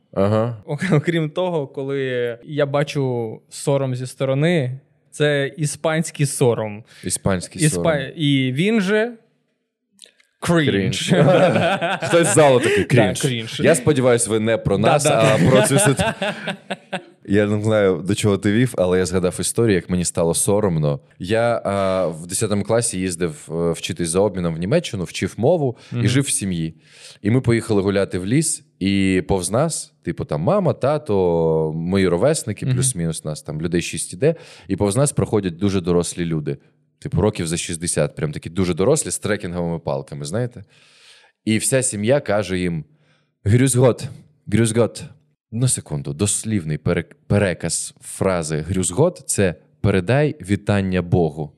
Ага. Окрім того, коли я бачу сором зі сторони, це іспанський сором. Іспанський Іспа... сором. І він же крінж. Хтось з залу такий крінж. Да, крінж. Я сподіваюся, ви не про нас, Да, да, а про цю ситуацію. Я не знаю, до чого ти вів, але я згадав історію, як мені стало соромно. Я а, в десятому класі їздив а, вчитись за обміном в Німеччину, вчив мову і mm-hmm. жив в сім'ї. І ми поїхали гуляти в ліс, і повз нас, типу там мама, тато, мої ровесники, mm-hmm. плюс-мінус нас, там людей шість іде, і повз нас проходять дуже дорослі люди. Типу років за шістдесят, прям такі дуже дорослі, з трекінговими палками, знаєте? І вся сім'я каже їм «Грюзгот, грюзгот». На секунду, дослівний переказ фрази «грюзгот» – це «передай вітання Богу».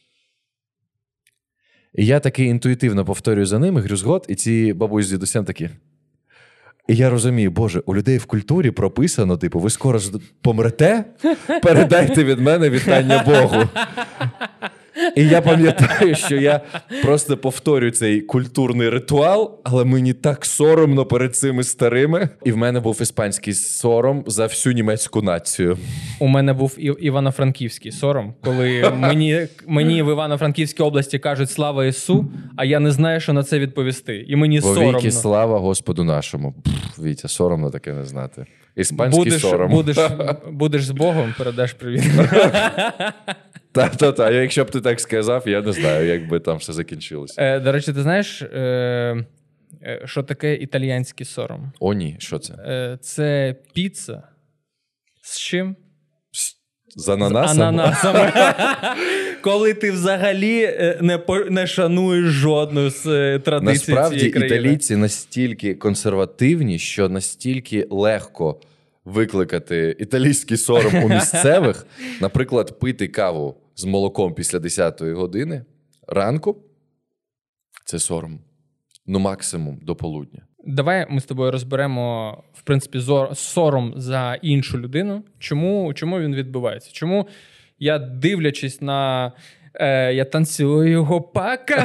І я таки інтуїтивно повторюю за ними «грюзгот», і ці бабусі з дідусем такі. І я розумію, Боже, у людей в культурі прописано, типу, ви скоро помрете? Передайте від мене вітання Богу. І я пам'ятаю, що я просто повторюю цей культурний ритуал, але мені так соромно перед цими старими. І в мене був іспанський сором за всю німецьку націю. У мене був і Івано-Франківський сором, коли мені, мені в Івано-Франківській області кажуть «Слава Ісу», а я не знаю, що на це відповісти. І мені Во соромно. віки слава Господу нашому. Пф, Вітя, соромно таке не знати. Іспанський будеш, сором. Будеш, будеш з Богом, передаш привіт. Та-та-та, якщо б ти так сказав, я не знаю, як би там все закінчилося. Е, до речі, ти знаєш, е, що таке італіянський сором? О, ні, що це? Е, це піца. З чим? З ананасом? З ананасами. Коли ти взагалі не, по, не шануєш жодну з традицій Насправді, цієї країни. Насправді, італійці настільки консервативні, що настільки легко викликати італійський сором у місцевих, наприклад, пити каву з молоком після десятої години ранку – це сором. Ну, максимум до полудня. Давай ми з тобою розберемо, в принципі, зор, сором за іншу людину. Чому, чому він відбувається? Чому я, дивлячись на е, «Я танцюю гопака»,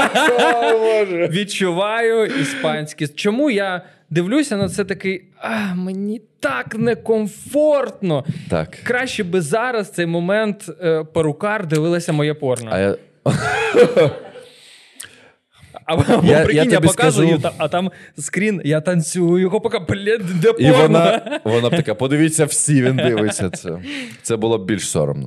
відчуваю іспанське. Чому я дивлюся на це такий, а, мені так некомфортно. Так. Краще би зараз цей момент е, перукар дивилася моє порно. А я... Або, я, прикинь, я, я показую, скажу... та, а там скрін, я танцюю, гопака, блін, де порно? І вона, вона б така, подивіться всі, він дивиться це. Це було б більш соромно.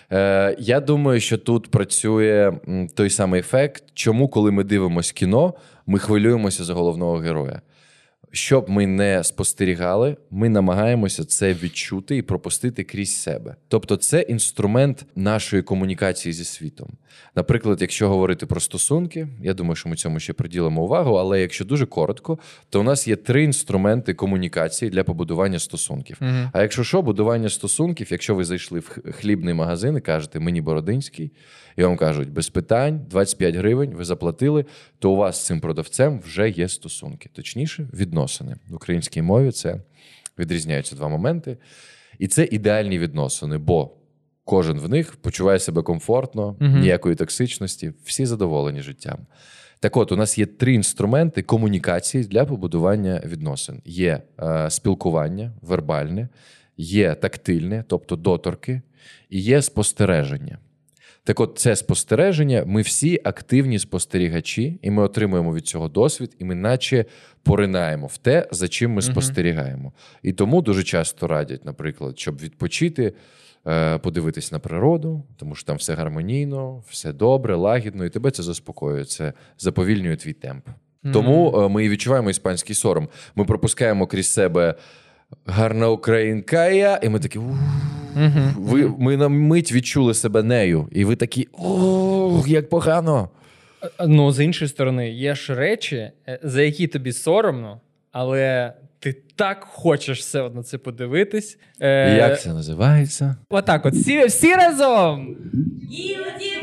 Е, я думаю, що тут працює той самий ефект, чому, коли ми дивимося кіно, ми хвилюємося за головного героя. Щоб ми не спостерігали, ми намагаємося це відчути і пропустити крізь себе. Тобто це інструмент нашої комунікації зі світом. Наприклад, якщо говорити про стосунки, я думаю, що ми цьому ще приділимо увагу, але якщо дуже коротко, то у нас є три інструменти комунікації для побудування стосунків. Угу. А якщо що, будування стосунків, якщо ви зайшли в хлібний магазин і кажете «мені Бородинський», і вам кажуть «без питань, двадцять п'ять гривень, ви заплатили», то у вас з цим продавцем вже є стосунки. Точніше, відносини. В українській мові це відрізняються два моменти. І це ідеальні відносини, бо кожен в них почуває себе комфортно, угу. ніякої токсичності, всі задоволені життям. Так от, у нас є три інструменти комунікації для побудування відносин. Є е, спілкування, вербальне, є тактильне, тобто доторки, і є спостереження. Так от, це спостереження, ми всі активні спостерігачі, і ми отримуємо від цього досвід, і ми наче поринаємо в те, за чим ми спостерігаємо. І тому дуже часто радять, наприклад, щоб відпочити, подивитись на природу, тому що там все гармонійно, все добре, лагідно, і тебе це заспокоює, це заповільнює твій темп. Mm-hmm. Тому ми і відчуваємо іспанський сором. Ми пропускаємо крізь себе гарна українка я, і ми такі, mm-hmm. ви, ми на мить відчули себе нею, і ви такі, ох, як погано. Ну, з іншої сторони, є ж речі, за які тобі соромно, але ти так хочеш все одно це подивитись. Е... Як це називається? Отак от, всі, всі разом! Guilty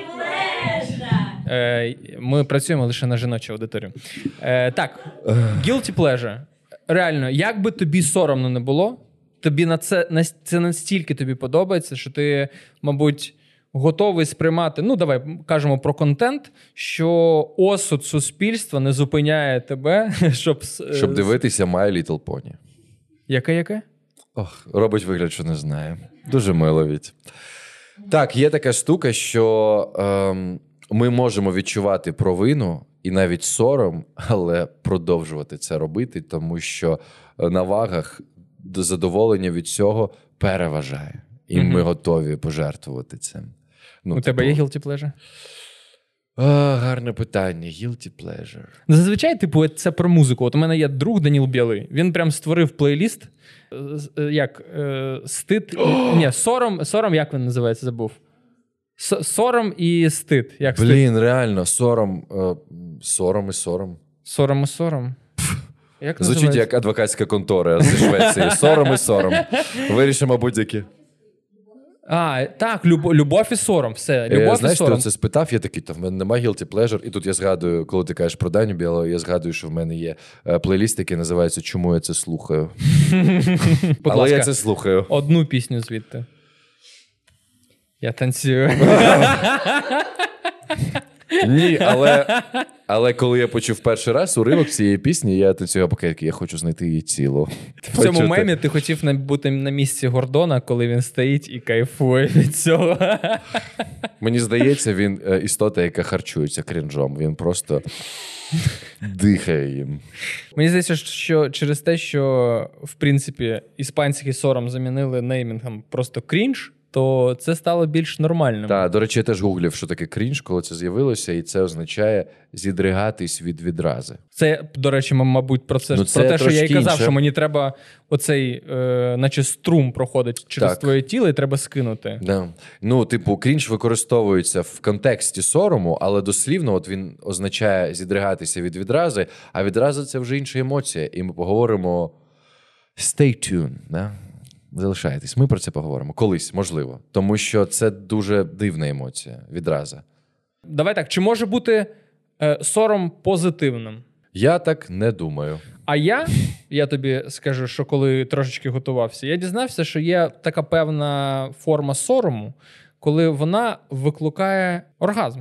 pleasure! Е, ми працюємо лише на жіночу аудиторію. Е, так, guilty pleasure. Реально, як би тобі соромно не було, тобі на це, на, це настільки тобі подобається, що ти, мабуть, готовий сприймати, ну, давай кажемо про контент, що осуд суспільства не зупиняє тебе, щоб... Щоб дивитися My Little Pony. Яке-яке? Ох, робить вигляд, що не знає. Дуже мило від. Так, є така штука, що ем, ми можемо відчувати провину і навіть сором, але продовжувати це робити, тому що на вагах задоволення від цього переважає. І mm-hmm. ми готові пожертвувати цим. Ну, У типу... тебе є guilty pleasure? О, гарне питання. Guilty pleasure. Зазвичай, типу, це про музику. От у мене є друг Даніл Білий. Він прям створив плейліст. Як? Стид. Ні, сором. Сором, як він називається, забув. С- сором і стид. Як Блін, стид? реально, сором. Е, сором і сором. Сором і сором. Як звучить як адвокатська контора зі Швеції. Сором і сором. Вирішимо будь-які. А, так, любов, любов і сором. Все, любов е, і знаєш, сором. Знаєш, ти це спитав, я такий, то в мене немає guilty pleasure. І тут я згадую, коли ти кажеш про Даню Білого, я згадую, що в мене є плейліст, який називається «Чому я це слухаю?». Будь Але ласка, я це слухаю. Одну пісню звідти. Я танцюю. Ні, але, але коли я почув перший раз уривок цієї пісні, я танцював пакетки, я хочу знайти її цілу. В цьому мемі ти хотів бути на місці Гордона, коли він стоїть і кайфує від цього. Мені здається, він істота, яка харчується крінжом. Він просто дихає їм. Мені здається, що через те, що, в принципі, іспанський сором замінили неймінгом просто крінж, то це стало більш нормальним. Так, до речі, я теж гуглив, що таке крінж, коли це з'явилося, і це означає зідригатись від відрази. Це, до речі, мабуть, про це, ну, це про те, що я і казав, інше. що мені треба оцей, е, наче струм проходить через так. твоє тіло, і треба скинути. Да. Ну, типу, крінж використовується в контексті сорому, але дослівно от він означає зідригатися від відрази, а відраза – це вже інша емоція. І ми поговоримо stay tuned, да? Залишайтесь, ми про це поговоримо. Колись, можливо. Тому що це дуже дивна емоція, відраза. Давай так, чи може бути е, сором позитивним? Я так не думаю. А я, я тобі скажу, що коли трошечки готувався, я дізнався, що є така певна форма сорому, коли вона викликає оргазм.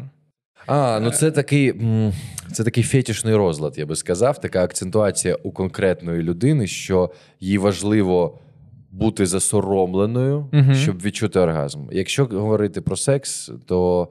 А, ну це такий, це такий фетішний розлад, я би сказав. Така акцентуація у конкретної людини, що їй важливо бути засоромленою, uh-huh. щоб відчути оргазм. Якщо говорити про секс, то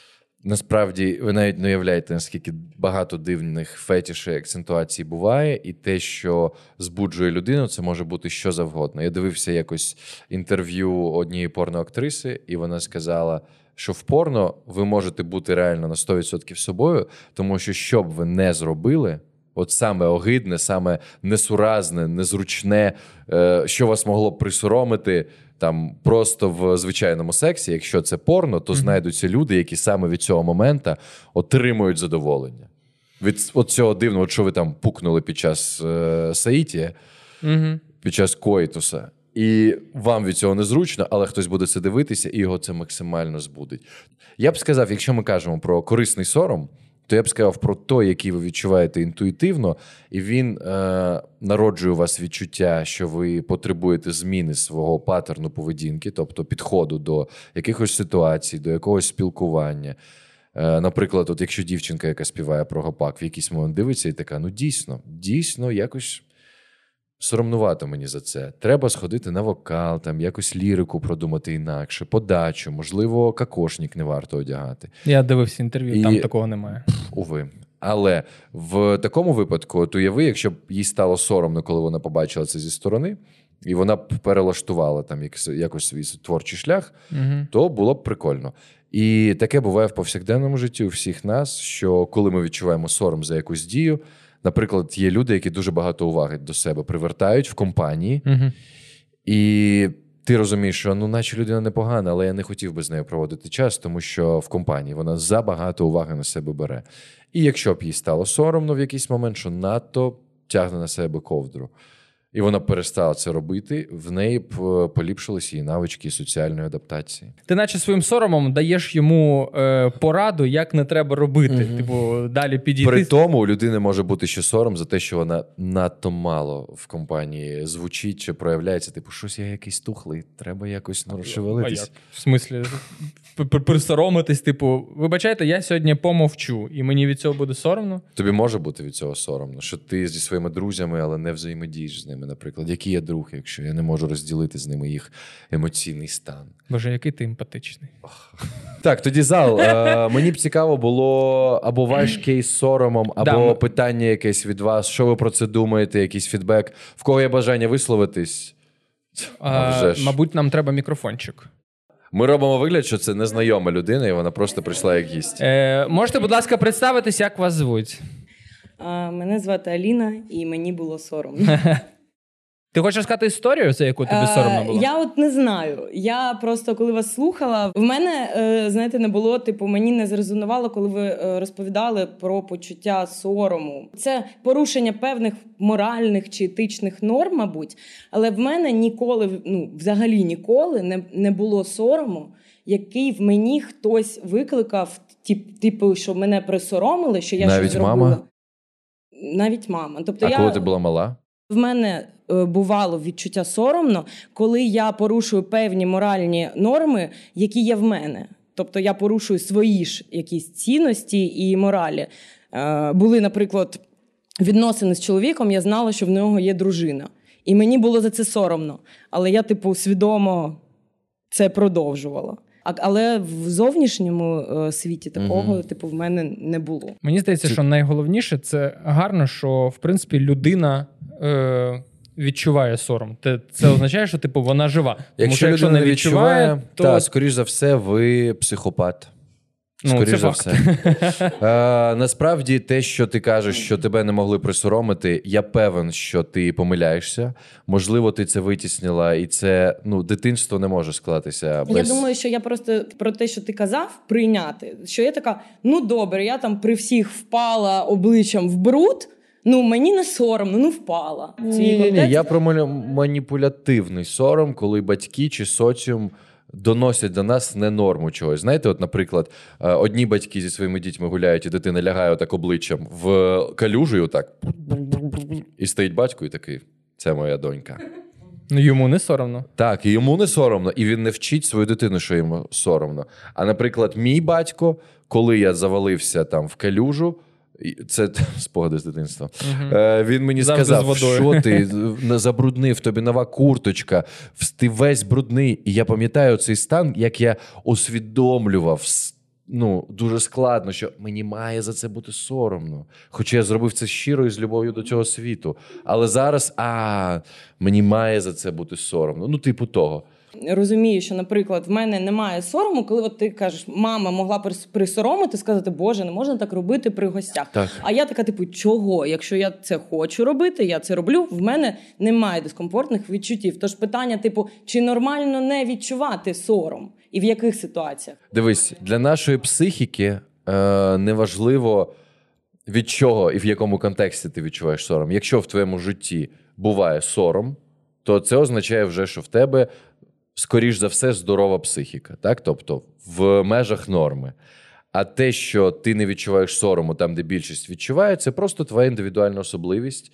насправді ви навіть не уявляєте, наскільки багато дивних фетішей, акцентуацій буває, і те, що збуджує людину, це може бути що завгодно. Я дивився якось інтерв'ю однієї порноактриси, і вона сказала, що в порно ви можете бути реально на сто відсотків собою, тому що що б ви не зробили, от саме огидне, саме несуразне, незручне, що вас могло б присоромити там просто в звичайному сексі, якщо це порно, то mm-hmm. знайдуться люди, які саме від цього моменту отримують задоволення. Від от цього дивного, що ви там пукнули під час е, саїті, mm-hmm. під час коїтуса. І вам від цього незручно, але хтось буде це дивитися, і його це максимально збудить. Я б сказав, якщо ми кажемо про корисний сором, то я б сказав про той, який ви відчуваєте інтуїтивно, і він е, народжує у вас відчуття, що ви потребуєте зміни свого паттерну поведінки, тобто підходу до якихось ситуацій, до якогось спілкування. Е, наприклад, от якщо дівчинка, яка співає про гопак, в якийсь момент дивиться і така, ну дійсно, дійсно, якось соромнувато мені за це. Треба сходити на вокал, там якось лірику продумати інакше, подачу, можливо, кокошник не варто одягати. Я дивився інтерв'ю, і... там такого немає. Уви. Але в такому випадку, от уяви, якщо б їй стало соромно, коли вона побачила це зі сторони, і вона б перелаштувала там якось свій творчий шлях, угу. то було б прикольно. І таке буває в повсякденному житті у всіх нас, що коли ми відчуваємо сором за якусь дію, наприклад, є люди, які дуже багато уваги до себе привертають в компанії, угу. і ти розумієш, що ну, наче людина непогана, але я не хотів би з нею проводити час, тому що в компанії вона забагато уваги на себе бере. І якщо б їй стало соромно в якийсь момент, що надто тягне на себе ковдру, і вона перестала це робити, в неї б поліпшились її навички соціальної адаптації. Ти наче своїм соромом даєш йому е, пораду, як не треба робити. Угу. Типу, далі підійти. При тому у людини може бути ще сором за те, що вона надто мало в компанії звучить чи проявляється. Типу, щось я якийсь тухлий, треба якось ну, розшевелитись. А як? В смислі? Присоромитись, типу, вибачайте, я сьогодні помовчу, і мені від цього буде соромно? Тобі може бути від цього соромно, що ти зі своїми друзями, але не взаємодієш з ними. ними, наприклад? Який я друг, якщо я не можу розділити з ними їх емоційний стан? Боже, який ти емпатичний. Так, тоді зал. Е, мені б цікаво було або ваш кейс з соромом, або Да. питання якесь від вас. Що ви про це думаєте, якийсь фідбек? В кого є бажання висловитись? А, вже ж. мабуть, нам треба мікрофончик. Ми робимо вигляд, що це незнайома людина, і вона просто прийшла як гість. Е, можете, будь ласка, представитись, як вас звуть? А, мене звати Аліна, і мені було соромно. Ти хочеш сказати історію, за яку тобі соромно було? Е, Я от не знаю. Я просто, коли вас слухала, в мене, е, знаєте, не було, типу, мені не зрезонувало, коли ви е, розповідали про почуття сорому. Це порушення певних моральних чи етичних норм, мабуть. Але в мене ніколи, ну, взагалі ніколи не, не було сорому, який в мені хтось викликав, тип, типу, що мене присоромили, що я Навіть щось зробила. мама? Навіть мама. Тобто А я... коли ти була мала? В мене е, бувало відчуття соромно, коли я порушую певні моральні норми, які є в мене. Тобто я порушую свої ж якісь цінності і моралі. Е, були, наприклад, відносини з чоловіком, я знала, що в нього є дружина. І мені було за це соромно. Але я, типу, свідомо це продовжувала. А, але в зовнішньому е, світі такого, mm-hmm. типу, в мене не було. Мені здається, що найголовніше – це гарно, що, в принципі, людина е, відчуває сором. Це, це означає, що, типу, вона жива. Тому Якщо що, якщо людина не відчуває, відчуває, то... та, скоріш за все, ви психопат. Ну, Скоріше це за факт. все. Е, насправді, те, що ти кажеш, що тебе не могли присоромити, я певен, що ти помиляєшся. Можливо, ти це витіснила, і це, ну, дитинство не може склатися без... Я думаю, що я просто про те, що ти казав, прийняти. Що я така, ну добре, я там при всіх впала обличчям в бруд, ну мені не соромно, ну впала. Ні, ні, ні, я про маніпулятивний сором, коли батьки чи соціум доносять до нас не норму чогось. Знаєте, от, наприклад, одні батьки зі своїми дітьми гуляють, і дитина лягає отак обличчям в калюжу, і отак, і стоїть батько і такий, це моя донька. Ну, йому не соромно. Так, і йому не соромно, і він не вчить свою дитину, що йому соромно. А, наприклад, мій батько, коли я завалився там в калюжу, це спогади з дитинства. Угу. Він мені Завжди сказав, що ти забруднив, тобі нова курточка, ти весь брудний. І я пам'ятаю цей стан, як я усвідомлював, ну, дуже складно, що мені має за це бути соромно. Хоча я зробив це щиро і з любов'ю до цього світу. Але зараз, а, мені має за це бути соромно. Ну, типу того. Розумію, що, наприклад, в мене немає сорому, коли от ти кажеш, мама могла присоромити, сказати, Боже, не можна так робити при гостях. Так. А я така, типу, чого? Якщо я це хочу робити, я це роблю, в мене немає дискомфортних відчуттів. Тож питання, типу, чи нормально не відчувати сором? І в яких ситуаціях? Дивись, для нашої психіки е, неважливо, від чого і в якому контексті ти відчуваєш сором. Якщо в твоєму житті буває сором, то це означає вже, що в тебе скоріш за все, здорова психіка, так? Тобто в межах норми. А те, що ти не відчуваєш сорому там, де більшість відчуває, це просто твоя індивідуальна особливість.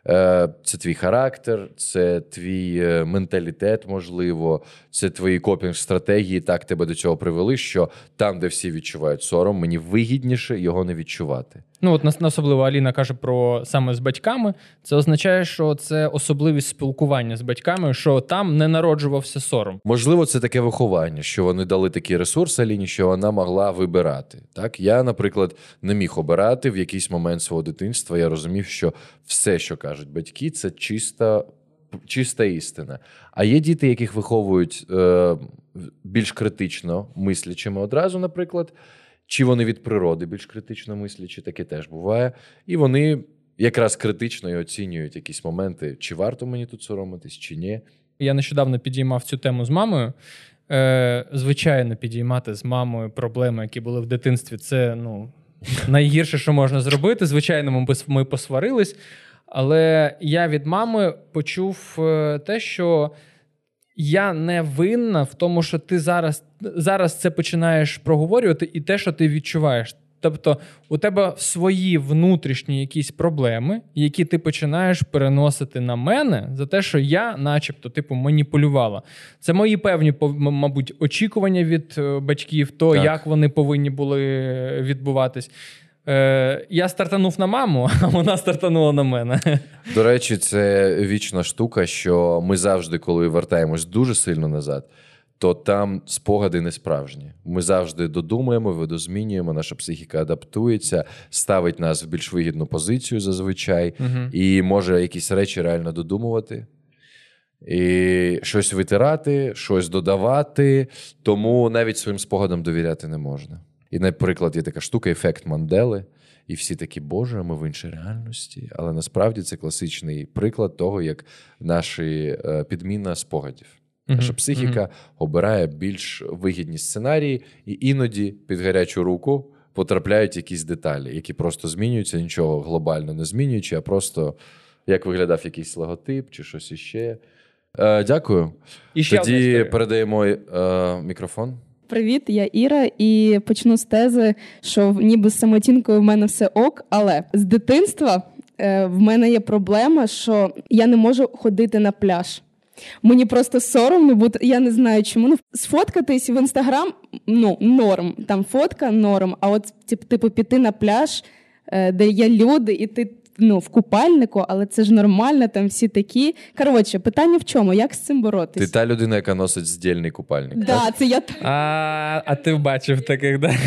Це твій характер, це твій менталітет, можливо, це твої копінг-стратегії так тебе до цього привели, що там, де всі відчувають сором, мені вигідніше його не відчувати. Ну, от особливо Аліна каже про саме з батьками. Це означає, що це особливість спілкування з батьками, що там не народжувався сором. Можливо, це таке виховання, що вони дали такий ресурс Аліні, що вона могла вибирати. Так? Я, наприклад, не міг обирати. В якийсь момент свого дитинства я розумів, що все, що кажуть батьки, це чиста, чиста істина. А є діти, яких виховують е, більш критично мислячими одразу, наприклад, чи вони від природи більш критично мислячі, таке теж буває. І вони якраз критично і оцінюють якісь моменти, чи варто мені тут соромитись, чи ні. Я нещодавно підіймав цю тему з мамою. Е, звичайно, підіймати з мамою проблеми, які були в дитинстві, це, ну, найгірше, що можна зробити. Звичайно, ми, ми посварились. Але я від мами почув те, що я не винна в тому, що ти зараз, зараз це починаєш проговорювати, і те, що ти відчуваєш. Тобто у тебе свої внутрішні якісь проблеми, які ти починаєш переносити на мене за те, що я начебто типу маніпулювала. Це мої певні, мабуть, очікування від батьків, то, так. як вони повинні були відбуватись. е, я стартанув на маму, а вона стартанула на мене. До речі, це вічна штука, що ми завжди, коли вертаємось дуже сильно назад, то там спогади не справжні. Ми завжди додумуємо, видозмінюємо, наша психіка адаптується, ставить нас в більш вигідну позицію зазвичай, угу. і може якісь речі реально додумувати. І щось витирати, щось додавати, тому навіть своїм спогадам довіряти не можна. І, наприклад, є така штука, ефект Мандели, і всі такі, боже, ми в іншій реальності. Але насправді це класичний приклад того, як наші підміна спогадів. Uh-huh. Наша психіка uh-huh. обирає більш вигідні сценарії, і іноді під гарячу руку потрапляють якісь деталі, які просто змінюються, нічого глобально не змінюючи, а просто як виглядав якийсь логотип чи щось іще. Е, дякую. І ще Тоді передаємо е, мікрофон. Привіт, я Іра, і почну з тези, що ніби з самооцінкою в мене все ок, але з дитинства е, в мене є проблема, що я не можу ходити на пляж. Мені просто соромно, бо я не знаю чому. Ну, сфоткатись в Інстаграм, ну, норм, там фотка норм, а от, типу, піти на пляж, е, де є люди, і ти ну, в купальнику, але це ж нормально, там всі такі. Коротше, питання в чому? Як з цим боротися? Ти та людина, яка носить здільний купальник. Да, так, це я. А, а ти бачив таких, да?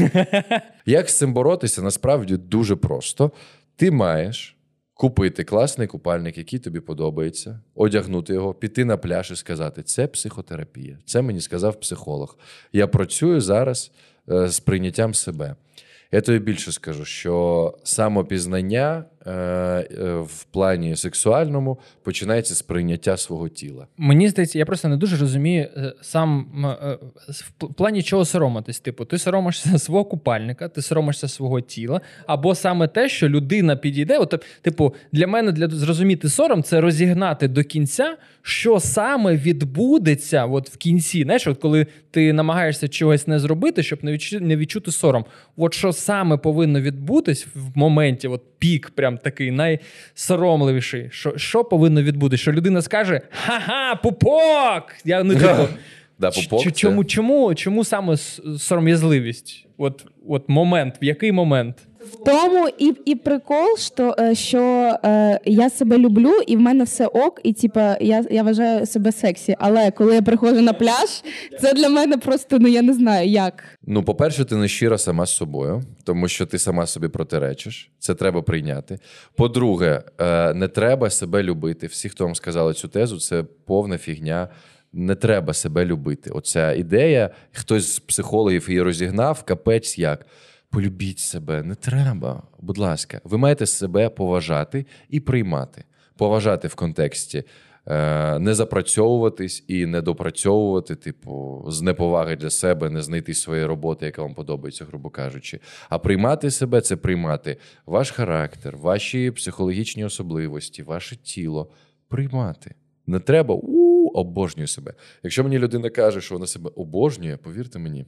Як з цим боротися? Насправді дуже просто. Ти маєш купити класний купальник, який тобі подобається, одягнути його, піти на пляж і сказати, це психотерапія, це мені сказав психолог. Я працюю зараз е, з прийняттям себе. Я тобі більше скажу, що самопізнання е, е, в плані сексуальному починається з прийняття свого тіла. Мені здається, я просто не дуже розумію сам е, в плані чого соромитись. Типу, ти соромишся свого купальника, ти соромишся свого тіла, або саме те, що людина підійде. От, типу, для мене, для зрозуміти сором, це розігнати до кінця, що саме відбудеться от в кінці. Знаєш, от коли ти намагаєшся чогось не зробити, щоб не відчути, не відчути сором. От що саме повинно відбутись в моменті, от пік прям такий найсоромливіший. Що, що повинно відбутись? Що людина скаже, ха-ха, пупок! Я не типу, да, пупок чому, чому, чому саме сором'язливість? От, от момент, в який момент? В тому і, і прикол, що, що е, я себе люблю, і в мене все ок, і типа, я, я вважаю себе сексі. Але коли я приходжу на пляж, це для мене просто, ну я не знаю, як. Ну, по-перше, ти не щира сама з собою, тому що ти сама собі протиречиш. Це треба прийняти. По-друге, е, не треба себе любити. Всі, хто вам сказали цю тезу, це повна фігня. Не треба себе любити. Оця ідея, хтось з психологів її розігнав, капець як. Полюбіть себе, не треба, будь ласка. Ви маєте себе поважати і приймати. Поважати в контексті е, не запрацьовуватись і не допрацьовувати, типу, з неповаги для себе, не знайти своєї роботи, яка вам подобається, грубо кажучи. А приймати себе – це приймати ваш характер, ваші психологічні особливості, ваше тіло. Приймати. Не треба, у обожнюю себе. Якщо мені людина каже, що вона себе обожнює, повірте мені,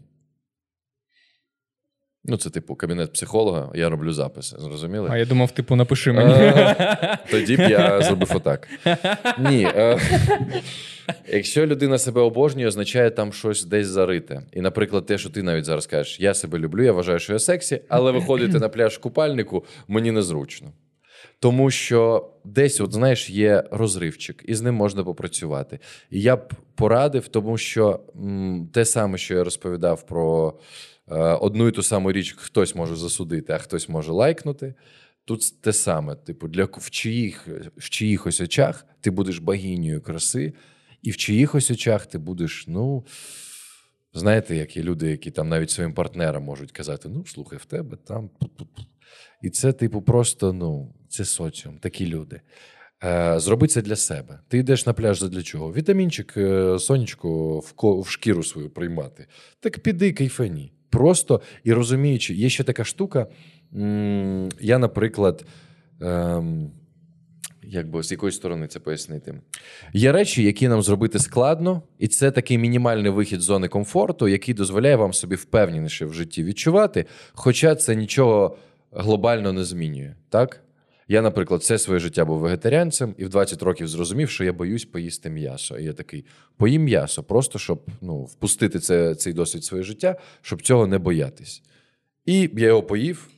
ну, це, типу, кабінет психолога, я роблю записи, зрозуміли? А я думав, типу, напиши мені. А, тоді б я зробив отак. Ні. А, якщо людина себе обожнює, означає там щось десь зарите. І, наприклад, те, що ти навіть зараз кажеш, я себе люблю, я вважаю, що я сексі, але виходити на пляж в купальнику мені незручно. Тому що десь, от знаєш, є розривчик, і з ним можна попрацювати. І я б порадив, тому що м, те саме, що я розповідав про одну і ту саму річ хтось може засудити, а хтось може лайкнути. Тут те саме. Типу, для, в, чиїх, в чиїхось очах ти будеш богинею краси, і в чиїхось очах ти будеш, ну, знаєте, як є люди, які там навіть своїм партнерам можуть казати, ну, слухай, в тебе там... І це, типу, просто, ну, це соціум, такі люди. Зроби це для себе. Ти йдеш на пляж для чого? Вітамінчик, сонечко в, ко, в шкіру свою приймати. Так піди, кайфані. Просто і розуміючи, є ще така штука, я, наприклад, ем, як би з якої сторони це пояснити? Є речі, які нам зробити складно, і це такий мінімальний вихід з зони комфорту, який дозволяє вам собі впевненіше в житті відчувати, хоча це нічого глобально не змінює, так? Я, наприклад, все своє життя був вегетаріанцем і в двадцять років зрозумів, що я боюсь поїсти м'ясо. І я такий, поїм м'ясо, просто щоб ну, впустити це, цей досвід в своє життя, щоб цього не боятись. І я його поїв,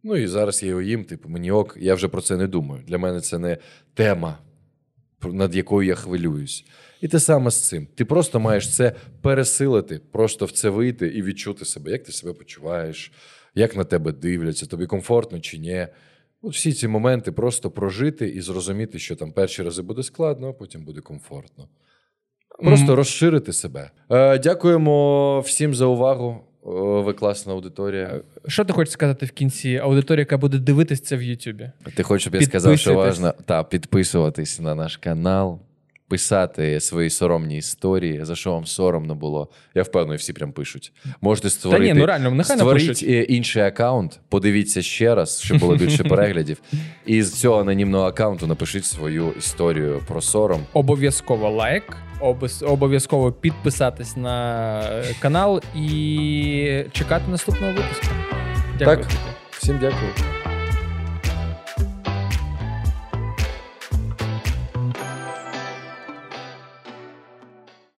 Ну і зараз я його їм, типу, мені ок, я вже про це не думаю. Для мене це не тема, над якою я хвилююсь. І те саме з цим. Ти просто маєш це пересилити, просто в це вийти і відчути себе, як ти себе почуваєш, як на тебе дивляться, тобі комфортно чи ні. От всі ці моменти просто прожити і зрозуміти, що там перші рази буде складно, а потім буде комфортно. Просто mm. розширити себе. Е, дякуємо всім за увагу. О, ви класна аудиторія. Що ти хочеш сказати в кінці? Аудиторія, яка буде дивитися це в Ютубі. Ти хочеш, щоб я сказав, що важливо та, підписуватись на наш канал, писати свої соромні історії, за що вам соромно було. Я впевнений, всі прям пишуть. Можете створити, Та ні, ну реально, нехай створіть інший аккаунт, подивіться ще раз, щоб було більше переглядів. І з цього анонімного аккаунту напишіть свою історію про сором. Обов'язково лайк, обов'язково підписатись на канал і чекати наступного випуску. Дякую. Так, всім дякую.